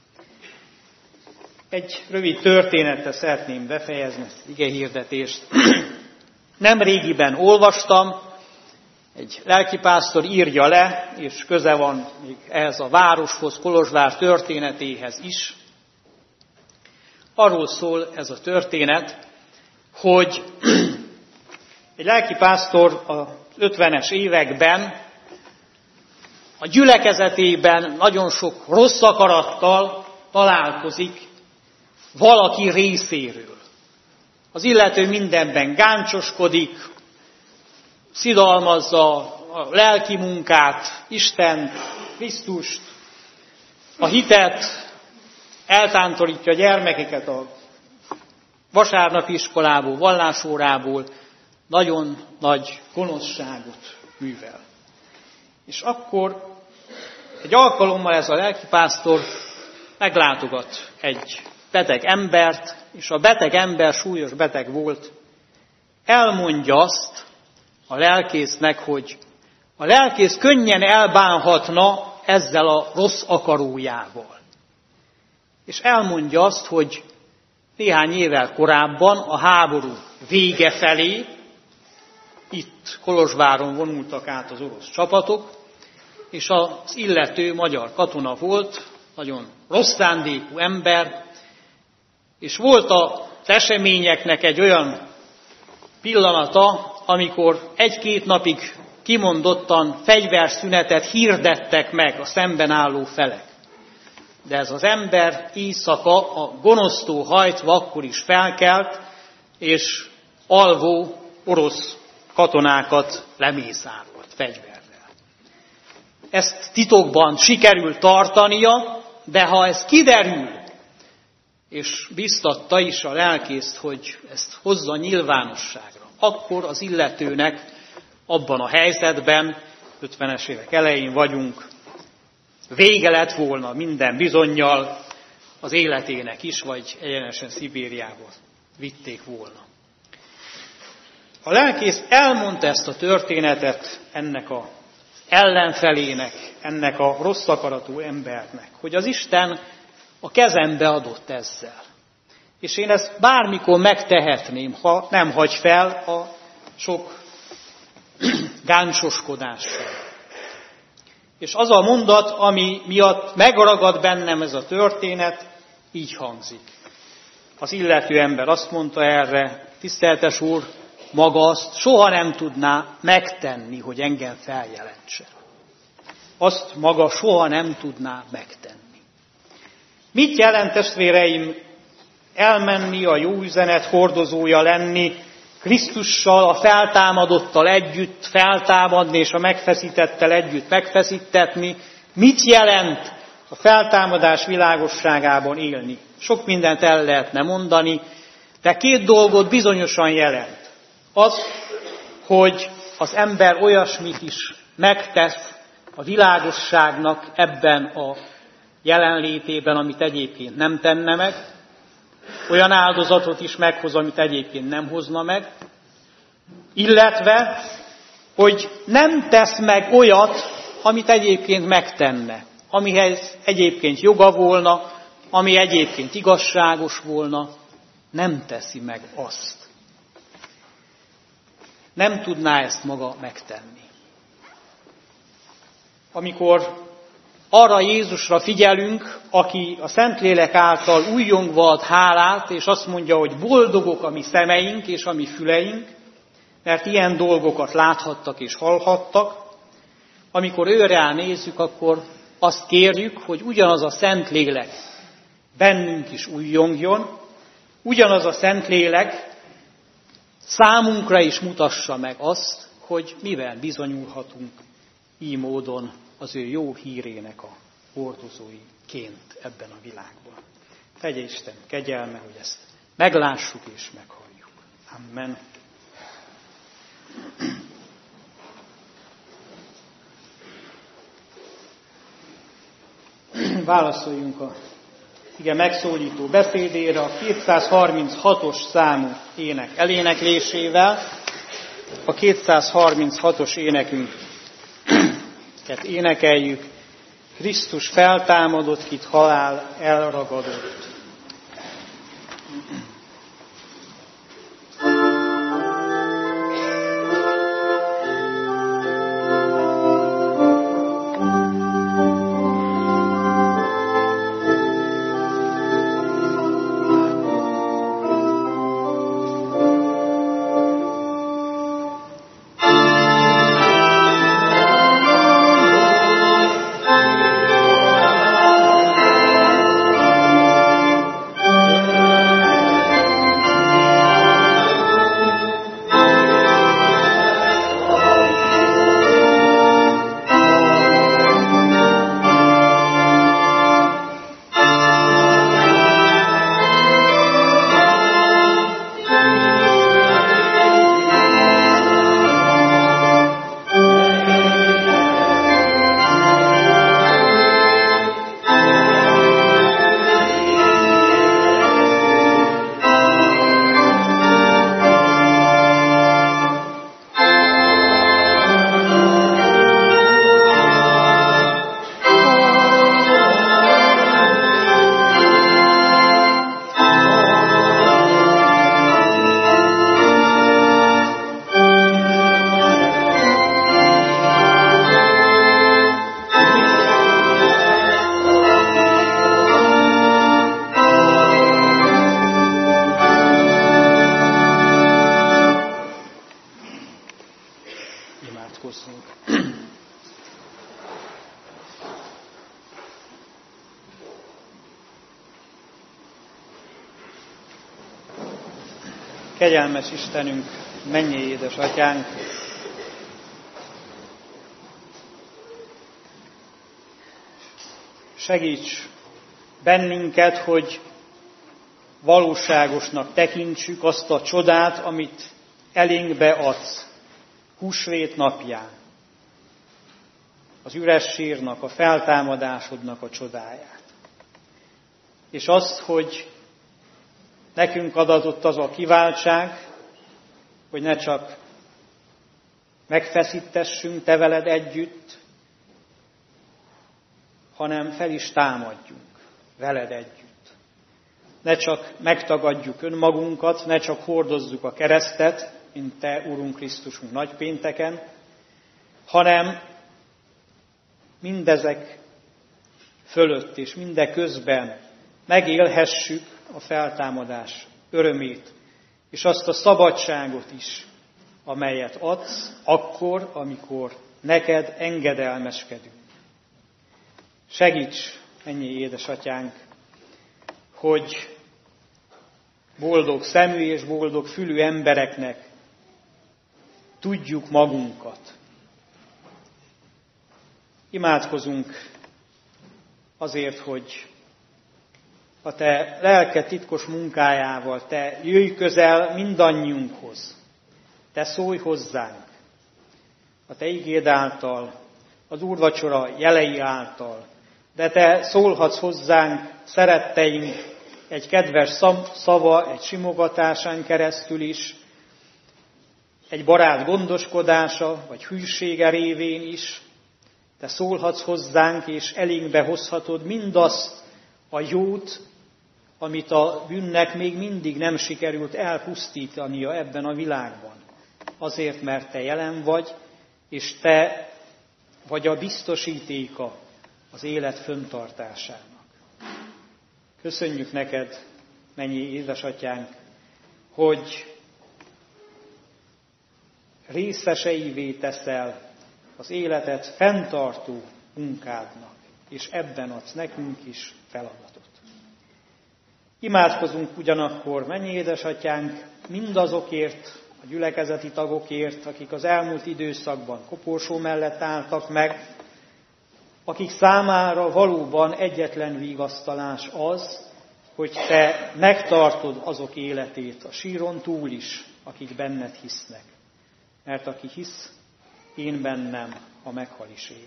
Egy rövid történettel szeretném befejezni ezt az igehirdetést. Nemrégiben olvastam, egy lelkipásztor írja le, és köze van még ehhez a városhoz, Kolozsvár történetéhez is. Arról szól ez a történet, hogy egy lelkipásztor az 50-es években a gyülekezetében nagyon sok rossz akarattal találkozik valaki részéről. Az illető mindenben gáncsoskodik, szidalmazza a lelki munkát, Istent, Krisztust, a hitet, eltántorítja a gyermekeket a vasárnapi iskolából, vallásórából, nagyon nagy gonoszságot művel. És akkor egy alkalommal ez a lelkipásztor meglátogat egy beteg embert, és a beteg ember súlyos beteg volt, elmondja azt a lelkésznek, hogy a lelkész könnyen elbánhatna ezzel a rossz akarójával. És elmondja azt, hogy néhány évvel korábban a háború vége felé, itt Kolozsváron vonultak át az orosz csapatok, és az illető magyar katona volt, nagyon rossz szándékú ember, és volt az eseményeknek egy olyan pillanata, amikor 1-2 napig kimondottan fegyverszünetet hirdettek meg a szemben álló felek. De ez az ember éjszaka a gonosztól hajtva akkor is felkelt, és alvó orosz katonákat lemészárolt fegyverrel. Ezt titokban sikerült tartania, de ha ez kiderül, és biztatta is a lelkészt, hogy ezt hozza nyilvánosságra, akkor az illetőnek abban a helyzetben, 50-es évek elején vagyunk, vége lett volna minden bizonnyal az életének is, vagy egyenesen Szibériába vitték volna. A lelkész elmondta ezt a történetet ennek a ellenfelének, ennek a rossz akaratú embernek, hogy az Isten a kezembe adott ezzel. És én ezt bármikor megtehetném, ha nem hagy fel a sok gáncsoskodással. És az a mondat, ami miatt megragad bennem ez a történet, így hangzik. Az illető ember azt mondta erre, tiszteltes úr, maga azt soha nem tudná megtenni, hogy engem feljelentse. Azt maga soha nem tudná megtenni. Mit jelent, testvéreim, elmenni, a jó üzenet hordozója lenni, Krisztussal, a feltámadottal együtt feltámadni, és a megfeszítettel együtt megfeszítetni? Mit jelent a feltámadás világosságában élni? Sok mindent el lehetne mondani, de 2 dolgot bizonyosan jelent. Az, hogy az ember olyasmit is megtesz a világosságnak ebben a jelenlétében, amit egyébként nem tenne meg, olyan áldozatot is meghoz, amit egyébként nem hozna meg, illetve, hogy nem tesz meg olyat, amit egyébként megtenne, amihez egyébként joga volna, ami egyébként igazságos volna, nem teszi meg azt. Nem tudná ezt maga megtenni. Amikor arra Jézusra figyelünk, aki a Szentlélek által újjongva ad hálát, és azt mondja, hogy boldogok a mi szemeink és a mi füleink, mert ilyen dolgokat láthattak és hallhattak, amikor őre nézzük, akkor azt kérjük, hogy ugyanaz a Szentlélek bennünk is újjongjon, ugyanaz a Szentlélek számunkra is mutassa meg azt, hogy mivel bizonyulhatunk így módon az ő jó hírének a hordozóiként ebben a világban. Tegye Isten kegyelme, hogy ezt meglássuk és meghalljuk. Amen. Válaszoljunk a ige megszólító beszédére a 236-os számú ének eléneklésével. A 236-os énekünket énekeljük. Krisztus feltámadott, kit halál elragadott. Kegyelmes Istenünk, mennyei édesatyánk, segíts bennünket, hogy valóságosnak tekintsük azt a csodát, amit elénkbe adsz húsvét napján. Az üres sírnak, a feltámadásodnak a csodáját. És azt, hogy nekünk adatott az a kiváltság, hogy ne csak megfeszítessünk te veled együtt, hanem fel is támadjunk veled együtt. Ne csak megtagadjuk önmagunkat, ne csak hordozzuk a keresztet, mint te, Urunk Krisztusunk nagypénteken, hanem mindezek fölött és mindeközben megélhessük a feltámadás örömét, és azt a szabadságot is, amelyet adsz akkor, amikor neked engedelmeskedünk. Segíts, mennyi édesatyánk, hogy boldog szemű és boldog fülű embereknek tudjuk magunkat. Imádkozunk azért, hogy a te lelked titkos munkájával, te jöjj közel mindannyiunkhoz, te szólj hozzánk, a te igéd által, az úrvacsora jelei által, de te szólhatsz hozzánk, szeretteink, egy kedves szava, egy simogatásán keresztül is, egy barát gondoskodása, vagy hűsége révén is. Te szólhatsz hozzánk, és elénkbe hozhatod mindazt a jót, amit a bűnnek még mindig nem sikerült elpusztítania ebben a világban. Azért, mert Te jelen vagy, és Te vagy a biztosítéka az élet föntartásának. Köszönjük neked, mennyi édesatyánk, hogy részeseivé teszel az életet fenntartó munkádnak, és ebben adsz nekünk is feladatot. Imádkozunk ugyanakkor, mennyi édesatyánk, mindazokért, a gyülekezeti tagokért, akik az elmúlt időszakban koporsó mellett álltak meg, akik számára valóban egyetlen vigasztalás az, hogy Te megtartod azok életét a síron túl is, akik benned hisznek. Mert aki hisz, én bennem, ha meghal is él.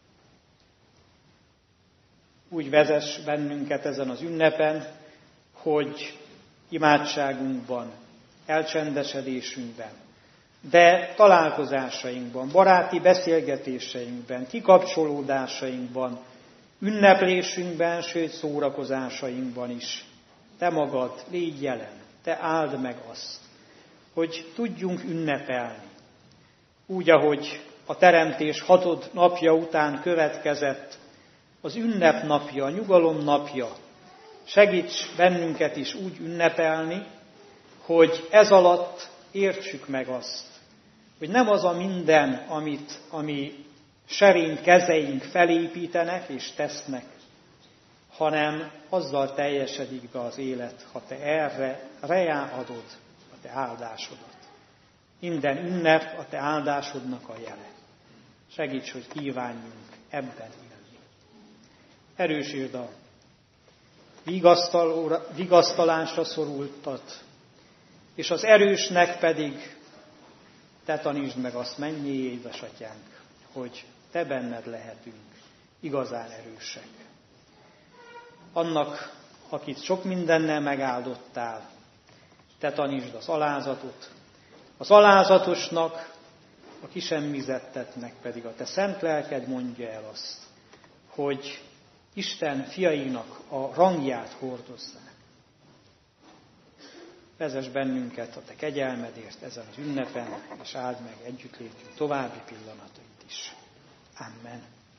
Úgy vezess bennünket ezen az ünnepen, hogy imádságunkban, elcsendesedésünkben, de találkozásainkban, baráti beszélgetéseinkben, kikapcsolódásainkban, ünneplésünkben, sőt szórakozásainkban is Te magad légy jelen, Te áld meg azt, hogy tudjunk ünnepelni. Úgy, ahogy a teremtés 6. napja után következett az ünnepnapja, a nyugalom napja, segíts bennünket is úgy ünnepelni, hogy ez alatt értsük meg azt, hogy nem az a minden, ami serén kezeink felépítenek és tesznek, hanem azzal teljesedik be az élet, ha Te erre reáadod a Te áldásodat. Minden ünnep a Te áldásodnak a jele. Segíts, hogy kívánjunk ebben élni. Erősítsd a vigasztalásra szorultat, és az erősnek pedig Te tanítsd meg azt, mennyi édesatyánk, hogy Te benned lehetünk igazán erősek. Annak, akit sok mindennel megáldottál, Te tanítsd az alázatot, az alázatosnak, a kisemmizettetnek pedig a Te szent lelked mondja el azt, hogy Isten fiainak a rangját hordozzák. Vezess bennünket a Te kegyelmedért ezen az ünnepen, és áld meg együttlétünk további pillanatait is. Amen.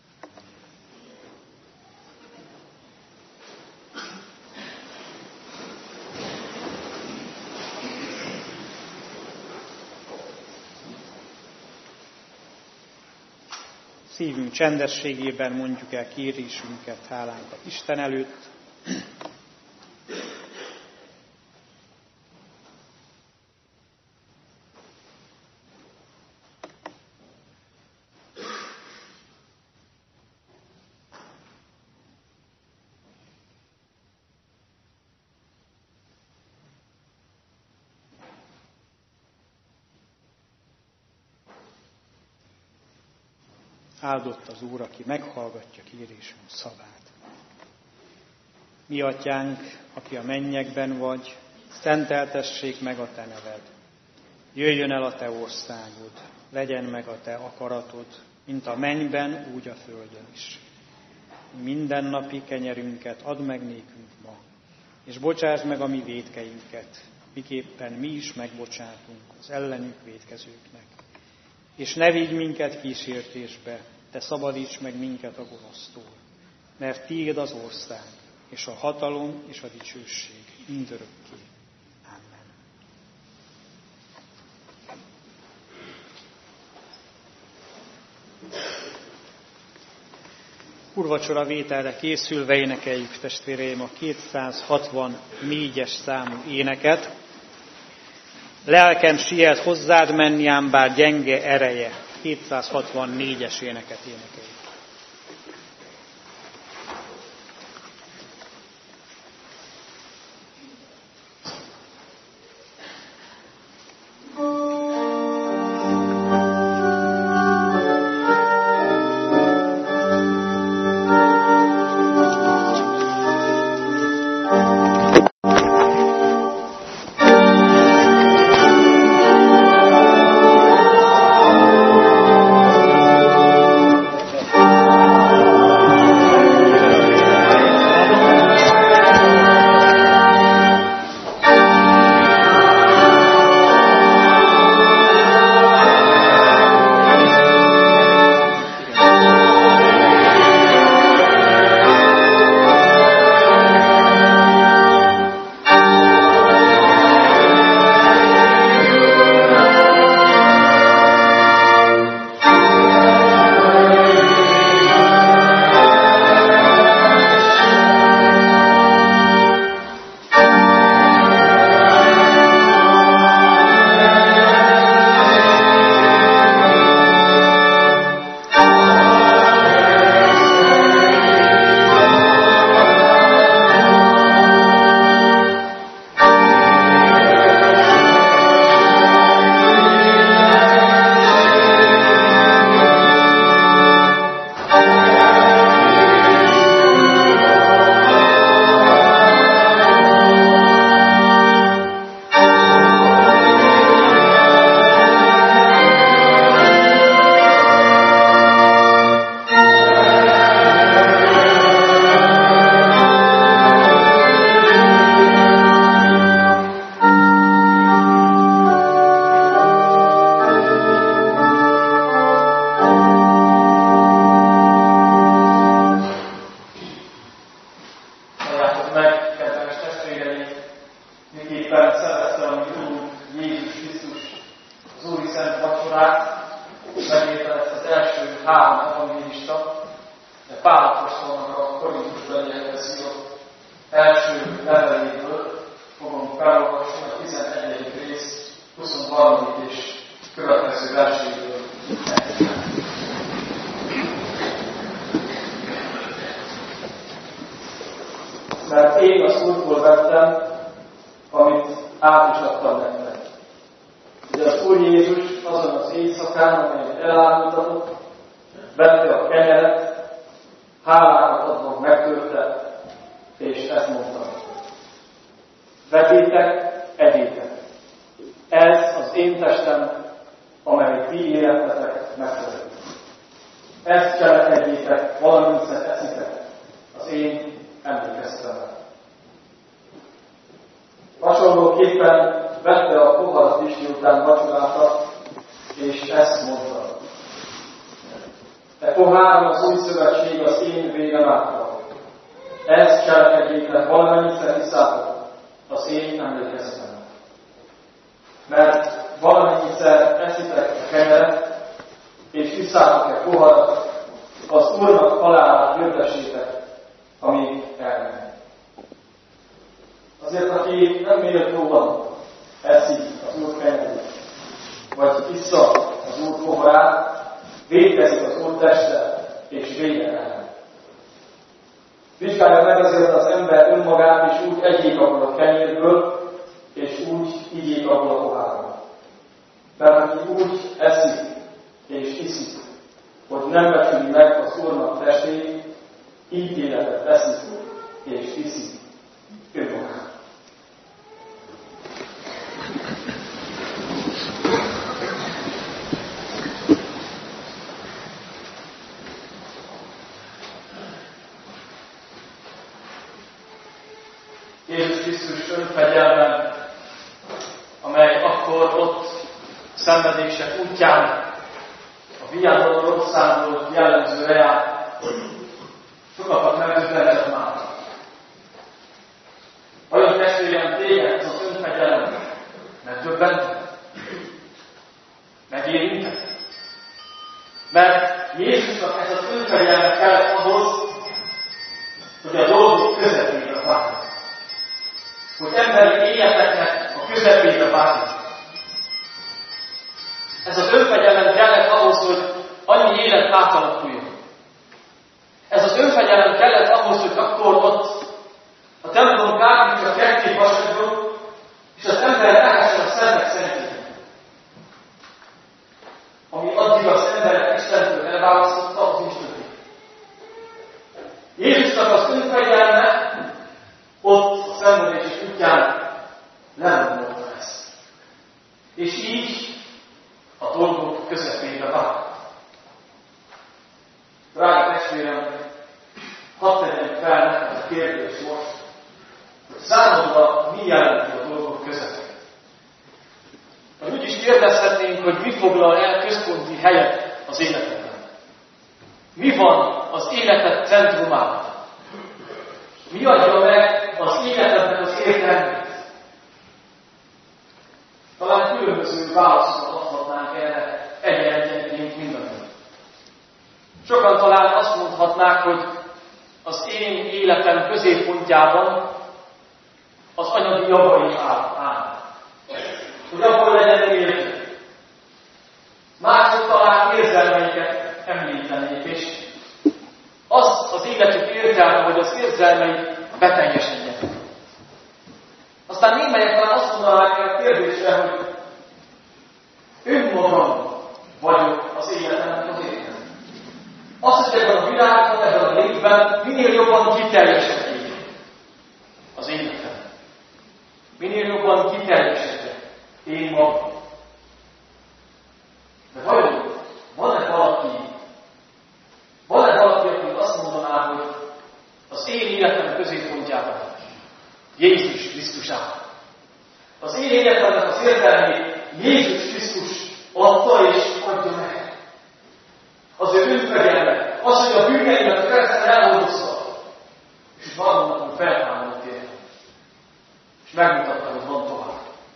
Szívünk csendességében mondjuk el kérésünket, hálánkat Isten előtt. Áldott az Úr, aki meghallgatja kérésünk szavát. Mi atyánk, aki a mennyekben vagy, szenteltessék meg a Te neved. Jöjjön el a Te országod, legyen meg a Te akaratod, mint a mennyben, úgy a földön is. Mindennapi kenyerünket add meg nékünk ma, és bocsásd meg a mi vétkeinket, miképpen mi is megbocsátunk az ellenünk vétkezőknek. És ne vigy minket kísértésbe, Te szabadíts meg minket a gonosztól, mert Tiéd az ország, és a hatalom, és a dicsőség mindörökké. Amen. Úrvacsora vételre készülve énekeljük, testvéreim, a 264-es számú éneket. Lelkem siet hozzád menni, ám bár gyenge ereje. 264-es éneket énekeljük. elveszette a mi Úrunk Jézus Krisztus az Úri Szent Vacsorát, megírta ezt az első 3 evangélista, de Pál apostolnak a Korintusbeliekhez írott első leveléből fogom felolvasni a 11. rész 23. és következő verséből. Mert én az Úrtól vettem, amit át is adtam nektek. Ugye az Úr Jézus azon az éjszakán, amelyet elárultatott, vette a kenyeret, hálákat adva megtörte, és ezt mondta: vegyétek, egyétek. Ez az én testem, amely ti életetek megszereti. Ezt cselekedjétek, valamennyiszer eszitek az én emlékeztetemre. Hasonlóképpen vette a poharat is, miután vacsorálta, és ezt mondta: e poháron az új szövetség az én vérem által. Ezt cselekedjétek, valamennyiszer iszátok az én emlékeztetemre. Mert valamennyiszer eszitek a kenyeret, és iszátok e poharat, az Úrnak halálát hirdessétek, amíg elmegy. Azért, aki nem méltóan eszik az Úr kenyerét, vagy issza az Úr poharát, vétkezik az Úr teste, és vége elmegy. Vizsgálja meg azért az ember önmagát, és úgy egyék abból a kenyérből, és úgy igyék abból a pohárból. Mert aki úgy eszik és iszik, hogy nem becsüli meg az Úrnak testét, ítéletet eszik és iszik önmagát. Jézus Krisztus önfegyelme, amely akkor ott szenvedések útján a Via Dolorosából jellemzőre járt, sokakat megdöbbentett már. Vajon testvérem, téged az önfegyelem megdöbbentett? Megérintett? Mert Jézusnak ez az önfegyelme kellett ahhoz, hogy a dolgok közepére vágjon. Hogy emberi életeknek a közepére vágjon. Ez az önfegyelem kellett ahhoz, hogy annyi élet átalakuljon. Ez az önfegyelem kellett ahhoz, hogy akkor ott a templom kárpítja ketté vasadjon, és az ember lehessen a szentek szentjében. Ami addig az emberek Istentől elválasztotta, az is történt. Jézusnak az önfegyelme ott a szenvedés útján nem mondta ezt. És így a dolgok közepére vált. Drága testvérem, hadd tegyem fel neked a kérdést most, hogy számodra mi jelenti a dolgok közepén. Vagy úgy is kérdezhetnénk, hogy mi foglal el központi helyet az életedben. Mi van az életed centrumában? Mi adja meg az életedben az értelmét? Talán különböző válaszokat adhatnánk erre egyenként mindannyian. Sokan talán azt mondhatnák, hogy az én életem középpontjában az anyagi javaim áll. Hogy akkor legyen élete. Mások talán érzelmeiket említenék, és az életük értelme, hogy az érzelmei beteljesedjenek. Aztán némelyek talán azt mondanák a kérdésre, hogy önmagam vagyok az életemnek az értelme. Az, hogy ebben a világban, ebben a létben minél jobban kiteljesedjék az életem. Minél jobban kiteljesedjék én magam. De vajon van-e valaki, aki azt mondaná, hogy az én életem középpontjában Jézus Krisztus áll. Az én életemnek az értelmét Jézus Krisztus adta és adja meg. Az ő önfegyelme, az, hogy a bűneimet a kereszten elhordozta, és harmadnapon feltámadott érte. És megmutatta, hogy van tovább.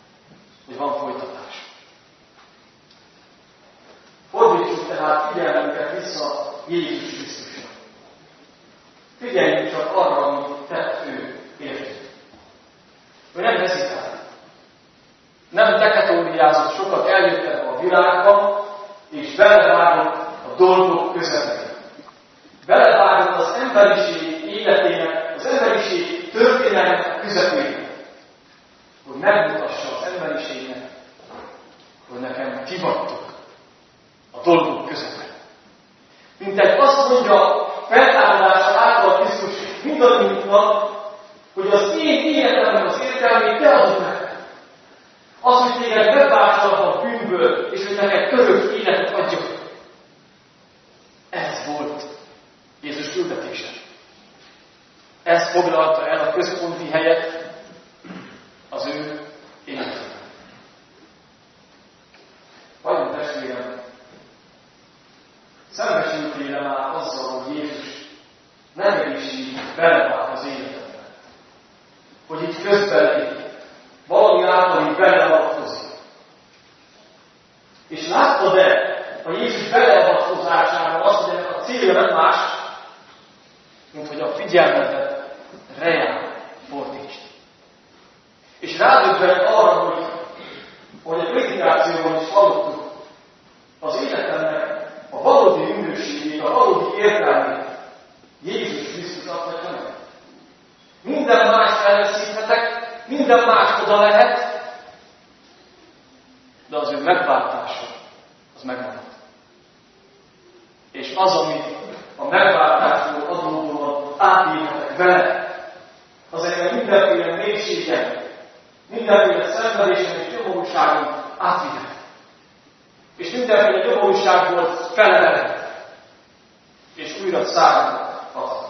Jézus Krisztusra. Figyeljünk csak arra, amit tett ő értünk. Ő nem hezitált. Nem deketóriázott sokat, eljött ebbe a világba, és belevágott a dolgok közepén. Belevágott az emberiség életének, az emberiség történelmének közepén, hogy megmutassa az emberiségnek, hogy nekem ti vagytok a dolgok közepén. Mintegy azt mondja feltámadása által Krisztus mindannyiunknak, hogy az én életemben az értelmét te adod meg. Az, hogy téged megváltsalak a bűnből, és hogy neked örök életet adjak. Ez volt Jézus küldetése. Ez foglalta el a központi helyet az ő életében. Vajon testvérem, szembesültél már azzal, hogy Jézus nem is így belevált az életedbe. Hogy így közbelép, valami által így beleavatkozik. És láttad-e a Jézus beleavatkozásában azt, hogy ennek a célja nem más, mint hogy a figyelmedet reál fordítsd. És rádöbbent arra, hogy a prédikációban is hallottuk, az életemnek a valódi minőségét, a valódi értelmét Jézus Krisztus adhatja meg. Minden más elveszíthetek, minden más oda lehet, de az ő megváltása, az megmarad. És az, amit a megváltásról adódóan átélhetek vele, az engem mindenféle mélységen, mindenféle szenvedésen és nyomorúságon átvihet. És mindenféle nyomorúságból felemelhet. És újra szállhat haza.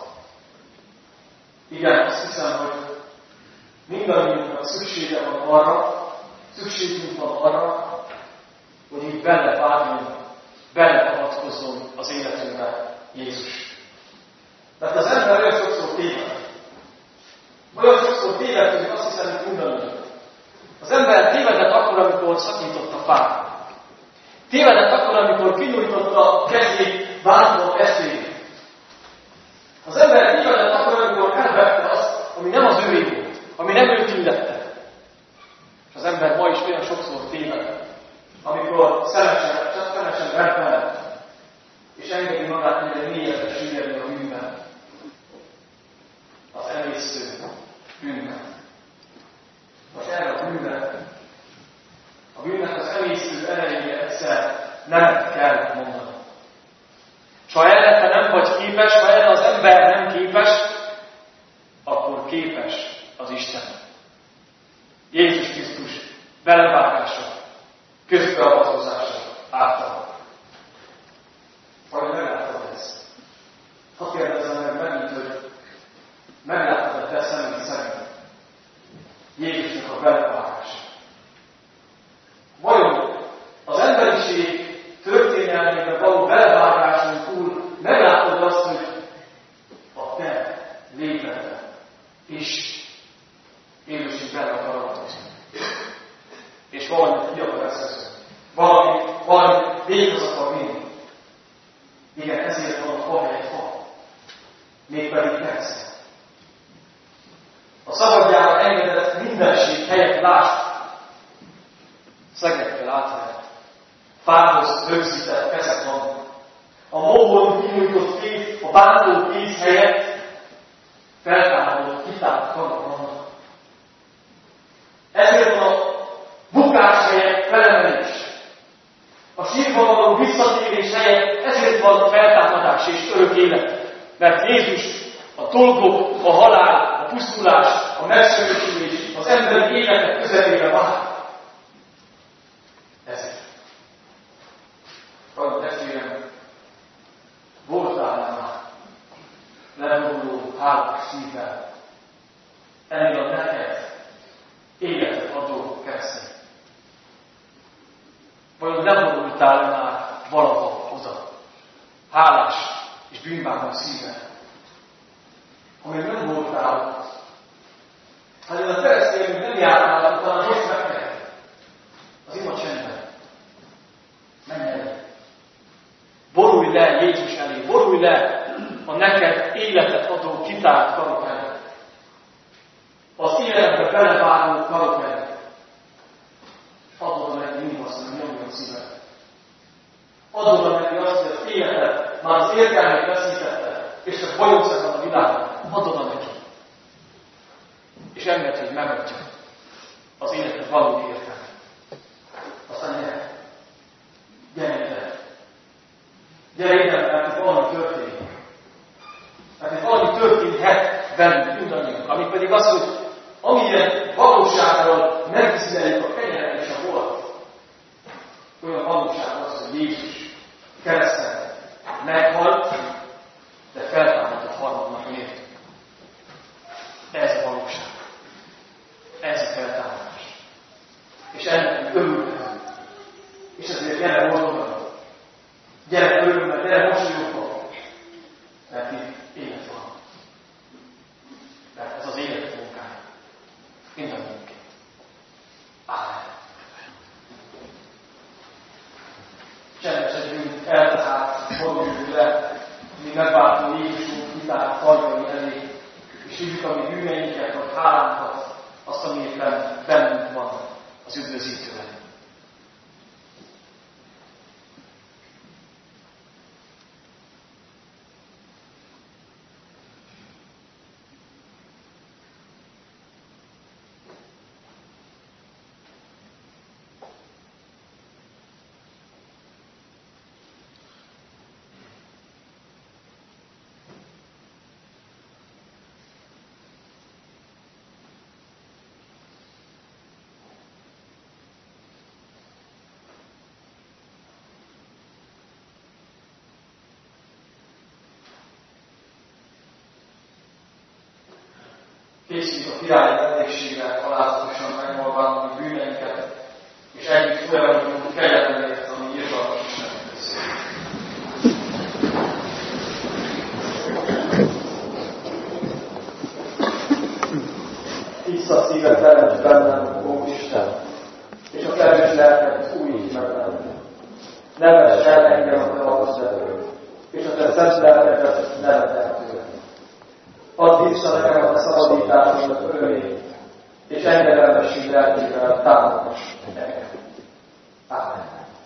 Igen, azt hiszem, hogy mindannyiunknak szüksége van arra, szükségünk van arra, hogy így belevágjon, beleavatkozzon az életünkbe Jézus. Mert az ember olyan sokszor téved. Olyan sokszor tévedtünk, azt hiszem, hogy mindannyian. Az ember tévedett akkor, amikor szakított a fát. Tévedett akkor, amikor kinyújtotta a kezét, váltva a eszét. Az ember tévedett akkor, amikor elvette azt, ami nem az övé volt, ami nem őt illette. És az ember ma is olyan sokszor téved, amikor szemesen elfeled, és engedi magát egyre mélyebbre süllyedni a bűnben. Az emésztő bűnben. Most erre a bűnben, a bűnnek az emésztő erejére egyszer nem kell mondani. És ha erre te nem vagy képes, ha erre az ember nem képes, akkor képes az Isten. Jézus Krisztus belevágása, közbeavatkozása által. Vagy megláttad ezt? Ha kérdezem meg megint, hogy megláttad a te személy szerint Jézusnak a belevágása. Vajon az emberiség történelmében való belevágáson túl meglátod azt, hogy a te létedben is Jézus bele akar avatkozni. És valamit ki akar eszközölni. Valami véghez akar vinni. Igen, ezért van a fa egy fa. Mégpedig persze. A szabadjára engedett mindenség helyett lásd. Szegekkel átvehet. Fához rögzített kezek vannak. A módon kinyújtott kéz, a bántó kéz helyett feltámadott, kitárt karok vannak. Ezért van a bukás helyett felemelés. A sírba való visszatérés helyett ezért van a feltámadás és örök élet. Mert Jézus a dolgok, a halál, a pusztulás, a megsemmisülés, az emberi életek közepére vár. Ezért. Van testvérem, voltál már leboruló, hálás szívvel ennél a neked életet adó keresztény. Vajon nem borultál már valaha oda, hálás és bűnbánó szívvel? Amíg nem voltál ott, hanem a keresztényünk nem jártál, utána most meg kell. Az ima csendben. Menj el. Borulj le Jézus elé, borulj életet adó kitárt karok előtt. Az életbe belevágó karok előtt. Add oda neki mindazt, ami nyomja a szívet. Add oda neki azt, hogy az életet már az értelmét veszítette, és csak bolyogsz ezen a világon. Add oda neki. És engedd, hogy megadja az életet valódi értelmet. Aztán gyere. Gyere ide. Gyere ide, mert itt valami történik. Mert itt valami történhet bennünk, mindannyiunk. Ami pedig az, hogy amilyen valósággal megtiszteljük a kenyeret és a bolt, olyan valóság az, hogy Jézus kereszten meghalt, de feltámadott harmadnap miért. Ez a valóság. Ez a feltámadás. És ennek örülhetünk. És ezért gyere boldogan. Gyere örömmel, gyere mosolyogva. Mert itt élet van. Mert ez az élet munkája. Mindannyiunké. Ámen. Csendesedjünk el, tehát forduljunk le, mi megváltó Jézusunk kitárt karjai elé, és hívjuk a mi bűneinket, vagy hálánkat, azt, ami éppen bennünk van az üdvözítőben. Készüljük a királyi vendégségre, alázatosan megvalválni a bűneinket, és együtt folyamatunk kegyelmért, ami irgalmas Istennek beszél. Tiszta szívet teremt bennem, ó Isten, és a kedves lelket újíts meg bennem. Ne vess el engem a te alapszerről, és a te szent lelkedet ne vedd el tőlem. Add vissza nekem a szabadításodat örömét, és engedelmesség lelkével támogass engem. Ámen.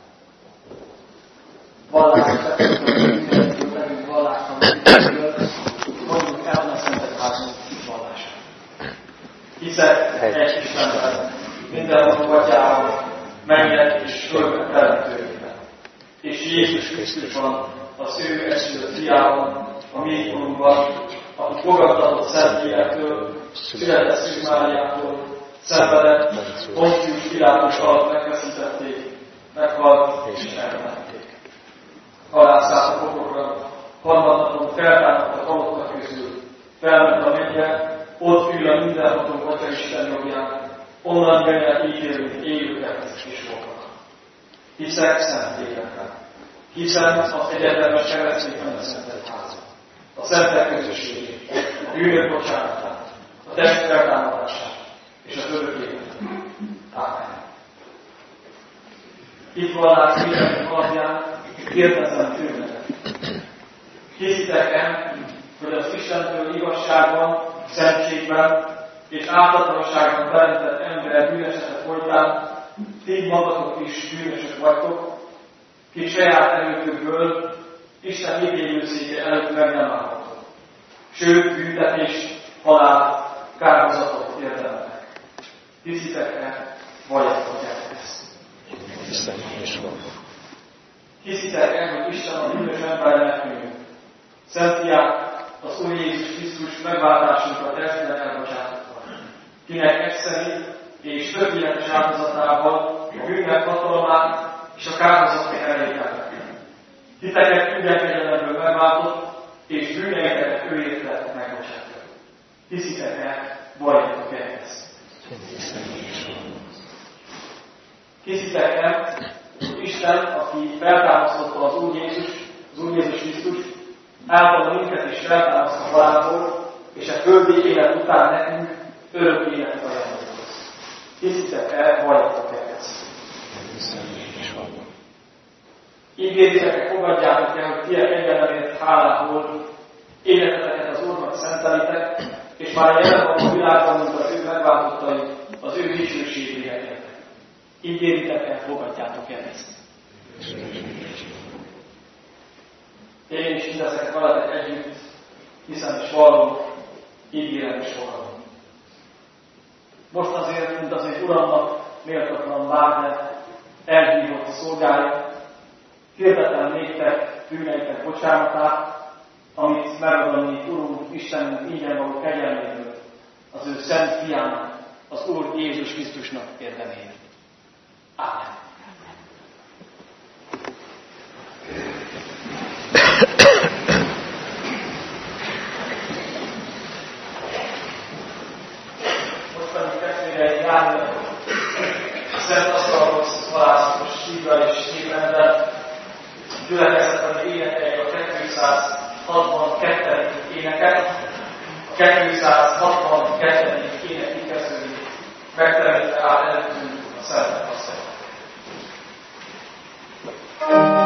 Vallásra mindenkül megint vallásra mondjuk el a Szentek Házunk vallását. Hiszek egy Istenben, mindenható Atyában, mennyet és földet teremtőjében. És Jézus Krisztusban, az ő egyszülött fiában, a mi Urunkban, aki fogadtatott Szent Lélektől, született Szűz Máriától, szenvedett, Pontius Pilátus alatt megfeszítették, meghalt és elmenték. Halászállt a pokokra, harmadnapon feltámadt a halottak közül, felment a mennybe, ott ül a mindenható Atya Isten jobbján, onnan jöjjel ítélünk élőket és voltak. Hiszek Szent Lélekben, hiszen az egyetemes keresztényben szentelt házat, a szentek közösségét, a bűnök bocsánatát, a test feltámadását és az örök életet. Ámen. Itt vallás mindenki alapján kérdezem tőletek. Hiszitek-e, hogy az Istentől igazságban, szentségben és ártatlanságban teremtett ember bűnesetet folytán, ti magatok is bűnösök vagytok, ki saját erőtökből Isten ítélőszéke előtt meg nem állhatok. Sőt, büntetés, halál, kárhozatot érdemelnek. Hiszitek-e, valljátok-e ezt? Hiszem, és van. Hiszitek-e, hogy Isten a bűnös embernek nő? Szent Fiát, az Úr Jézus Krisztus megváltásunkat testben elbocsátotta, kinek egyszeri és tökéletes áldozatával a bűnnek hatalmát és a kárhozatot elégáltak. Titeket ügyek egyenlemből megváltott, és bűneinket ő érte megbocsátott. Hiszitek-e, valljátok-e ezt? Hiszitek-e, hogy Isten, aki feltámasztotta az Úr Jézus Krisztus, által minket is feltámaszt a halálból, és a földi élet után nekünk örök élet ajándékoz. Hiszitek-e, valljátok-e ezt? Ígéritek-e, fogadjátok el, hogy ti egyenlemért hálából életeteket az amit szentelitek, és már jelen van a világban, mint az ő megváltottai, az ő dicsőségére értek. Így éritek el, fogadjátok el ezt. Én is mindezeket veletek együtt, hiszem és vallom, ígérem és fogadom. Most azért, mint az én Uramnak méltatlan Wagner elhívott szolgája, hirdetem néktek bűneitek bocsánatát, amit megad a mi Urunk Istenünk ingyen való kegyelméből, az ő szent fiának, az Úr Jézus Krisztusnak érdeméért. Ámen. Most pedig testvérei járni a szent asztalhoz halászos szívvel és szívemmel, gyülekezetben énekeljük a 262. éneket, a 262. ének kezdődik, megteremtve át előttünk a Szent Asztalt.